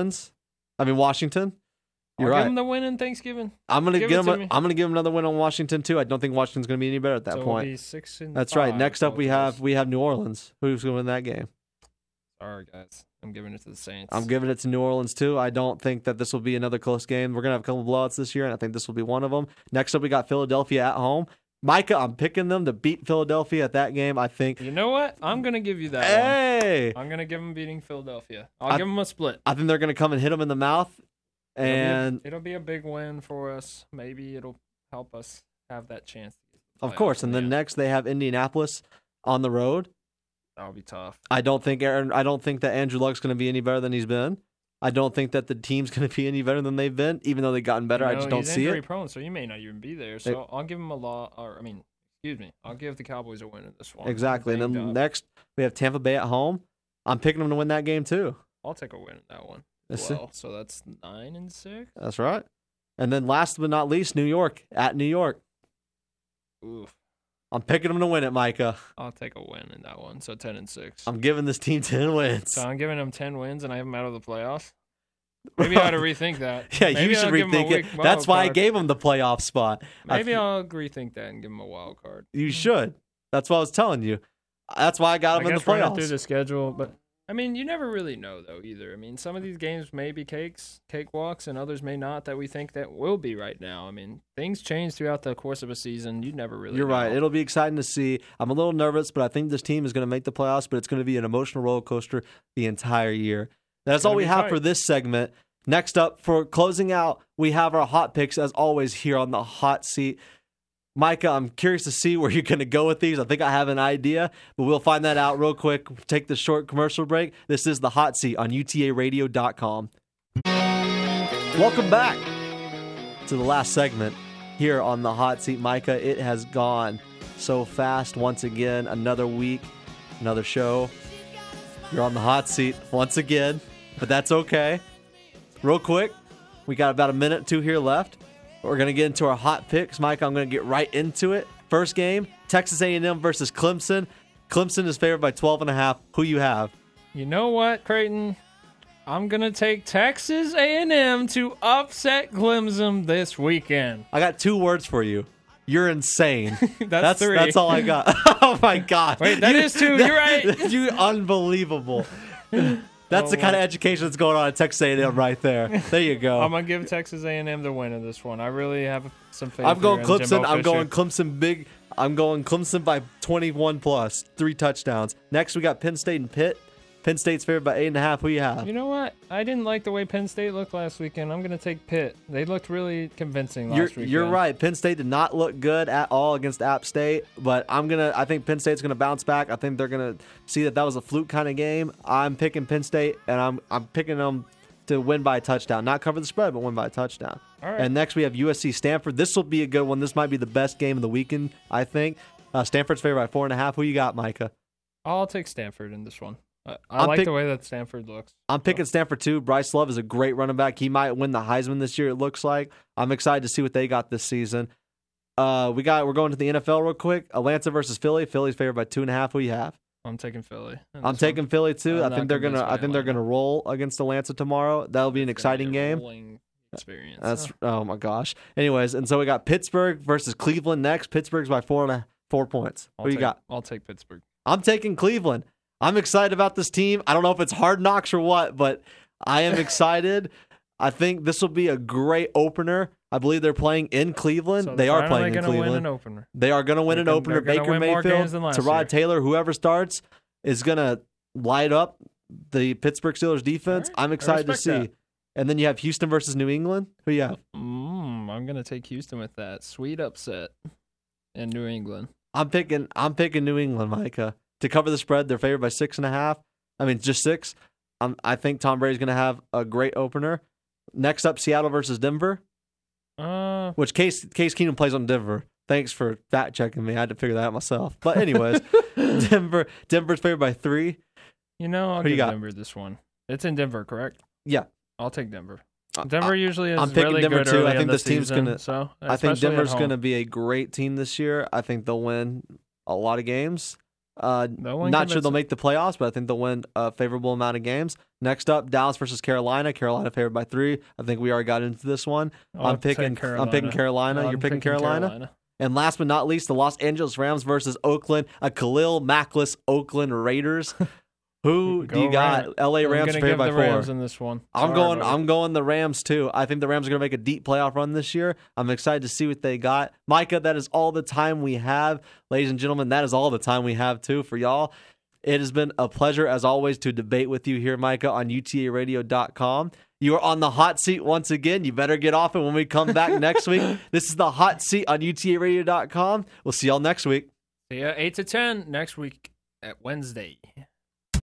Washington. You're right. Give them the win in Thanksgiving. I'm gonna give them another win on Washington too. I don't think Washington's gonna be any better at that point. It'll be 6-5. That's right. Next up, we have New Orleans. Who's gonna win that game? Sorry, guys. I'm giving it to the Saints. I'm giving it to New Orleans too. I don't think that this will be another close game. We're gonna have a couple of blowouts this year, and I think this will be one of them. Next up, we got Philadelphia at home. Micah, I'm picking them to beat Philadelphia at that game. I think. You know what? I'm gonna give you that. Hey! I'm gonna give them beating Philadelphia. I'll give them a split. I think they're gonna come and hit them in the mouth. And it'll be a big win for us. Maybe it'll help us have that chance. Of course. And then next they have Indianapolis on the road. That'll be tough. I don't think that Andrew Luck's going to be any better than he's been. I don't think that the team's going to be any better than they've been, even though they've gotten better. I just don't see it. He's injury prone, so you may not even be there. So I'll give him I'll give the Cowboys a win in this one. Exactly. And then next we have Tampa Bay at home. I'm picking them to win that game too. I'll take a win in that one. Well, so that's 9-6. That's right. And then last but not least, New York at New York. Oof. I'm picking them to win it, Micah. I'll take a win in that one. So 10-6. I'm giving this team 10 wins. So I'm giving them 10 wins, and I have them out of the playoffs. Maybe I ought to rethink that. Yeah, Maybe you should I'll give 'em a rethink it. wild That's why I card. gave them the playoff spot. Maybe I'll rethink that and give them a wild card. You should. That's what I was telling you. That's why I got them in the guess running playoffs. through the schedule, but I mean, you never really know though either. I mean, some of these games may be cakewalks, and others may not that we think that will be right now. I mean, things change throughout the course of a season. You never really You're know. right. It'll be exciting to see. I'm a little nervous, but I think this team is going to make the playoffs, but it's going to be an emotional roller coaster the entire year. That's all we have for this segment. Next up, for closing out, we have our hot picks, as always, here on the hot seat. Micah, I'm curious to see where you're going to go with these. I think I have an idea, but we'll find that out real quick. Take the short commercial break. This is the hot seat on UTARadio.com. Welcome back to the last segment here on the hot seat. Micah, it has gone so fast once again. Another week, another show. You're on the hot seat once again, but that's okay. Real quick, we got about a minute or two here left. We're going to get into our hot picks. Mike, I'm going to get right into it. First game, Texas A&M versus Clemson. Clemson is favored by 12.5. Who you have? You know what, Creighton? I'm going to take Texas A&M to upset Clemson this weekend. I got 2 words for you. You're insane. That's 3. That's all I got. Oh, my God. Wait, that is 2. You're right. You unbelievable. That's the kind of education that's going on at Texas A&M right there. There you go. I'm going to give Texas A&M the win in this one. I really have some faith. I'm going here in Clemson. Jimbo I'm Fisher. going Clemson big. I'm going Clemson by 21 plus, 3 touchdowns. Next, we got Penn State and Pitt. Penn State's favored by 8.5. Who you have? You know what? I didn't like the way Penn State looked last weekend. I'm going to take Pitt. They looked really convincing last weekend. You're right. Penn State did not look good at all against App State, but I think Penn State's gonna bounce back. I think they're gonna see that was a fluke kind of game. I'm picking Penn State, and I'm picking them to win by a touchdown, not cover the spread, but win by a touchdown. All right. And next we have USC Stanford. This will be a good one. This might be the best game of the weekend, I think. Stanford's favored by 4.5. Who you got, Micah? I'll take Stanford in this one. I like the way that Stanford looks. I'm picking Stanford too. Bryce Love is a great running back. He might win the Heisman this year, it looks like. I'm excited to see what they got this season. We're going to the NFL real quick. Atlanta versus Philly. Philly's favored by 2.5. Who you have? I'm taking Philly. I'm taking Philly too. I'm I think they're gonna roll against Atlanta tomorrow. That'll be an exciting game. Rolling experience. That's oh my gosh. Anyways, and so we got Pittsburgh versus Cleveland next. Pittsburgh's by 4 points. Who you got? I'll take Pittsburgh. I'm taking Cleveland. I'm excited about this team. I don't know if it's Hard Knocks or what, but I am excited. I think this will be a great opener. I believe they're playing in Cleveland. So they are playing in gonna Cleveland. Win an opener. They are going to win an opener. They're gonna Baker win more games Mayfield, than last Tyrod year. Taylor, whoever starts is going to light up the Pittsburgh Steelers defense. All right. I'm excited to respect see. that. And then you have Houston versus New England. Who you have? I'm gonna take Houston with that sweet upset in New England. I'm picking New England, Micah, to cover the spread. They're favored by 6.5. I mean, just 6. I think Tom Brady's going to have a great opener. Next up, Seattle versus Denver. Which Case Keenum plays on Denver. Thanks for fact checking me. I had to figure that out myself. But anyways, Denver's favored by 3. You know, I'll Who you give got? Denver this one. It's in Denver, correct? Yeah. I'll take Denver. Denver usually is I'm picking really Denver good too. early I think in the this team's season, gonna. So I think especially at Denver's home. going to be a great team this year. I think they'll win a lot of games. They'll win Not sure they'll convincing. make the playoffs, but I think they'll win a favorable amount of games. Next up, Dallas versus Carolina. Carolina favored by 3. I think we already got into this one. I'm picking Carolina. You're picking Carolina. And last but not least, the Los Angeles Rams versus Oakland. A Khalil Mackless Oakland Raiders. Who do you got? LA Rams favored by 4. Rams in this one. I'm Sorry, going the Rams too. I think the Rams are going to make a deep playoff run this year. I'm excited to see what they got. Micah, that is all the time we have. Ladies and gentlemen, that is all the time we have too for y'all. It has been a pleasure as always to debate with you here, Micah, on UTARadio.com. You are on the hot seat once again. You better get off it when we come back next week. This is the hot seat on UTARadio.com. We'll see y'all next week. See ya 8 to 10 next week at Wednesday.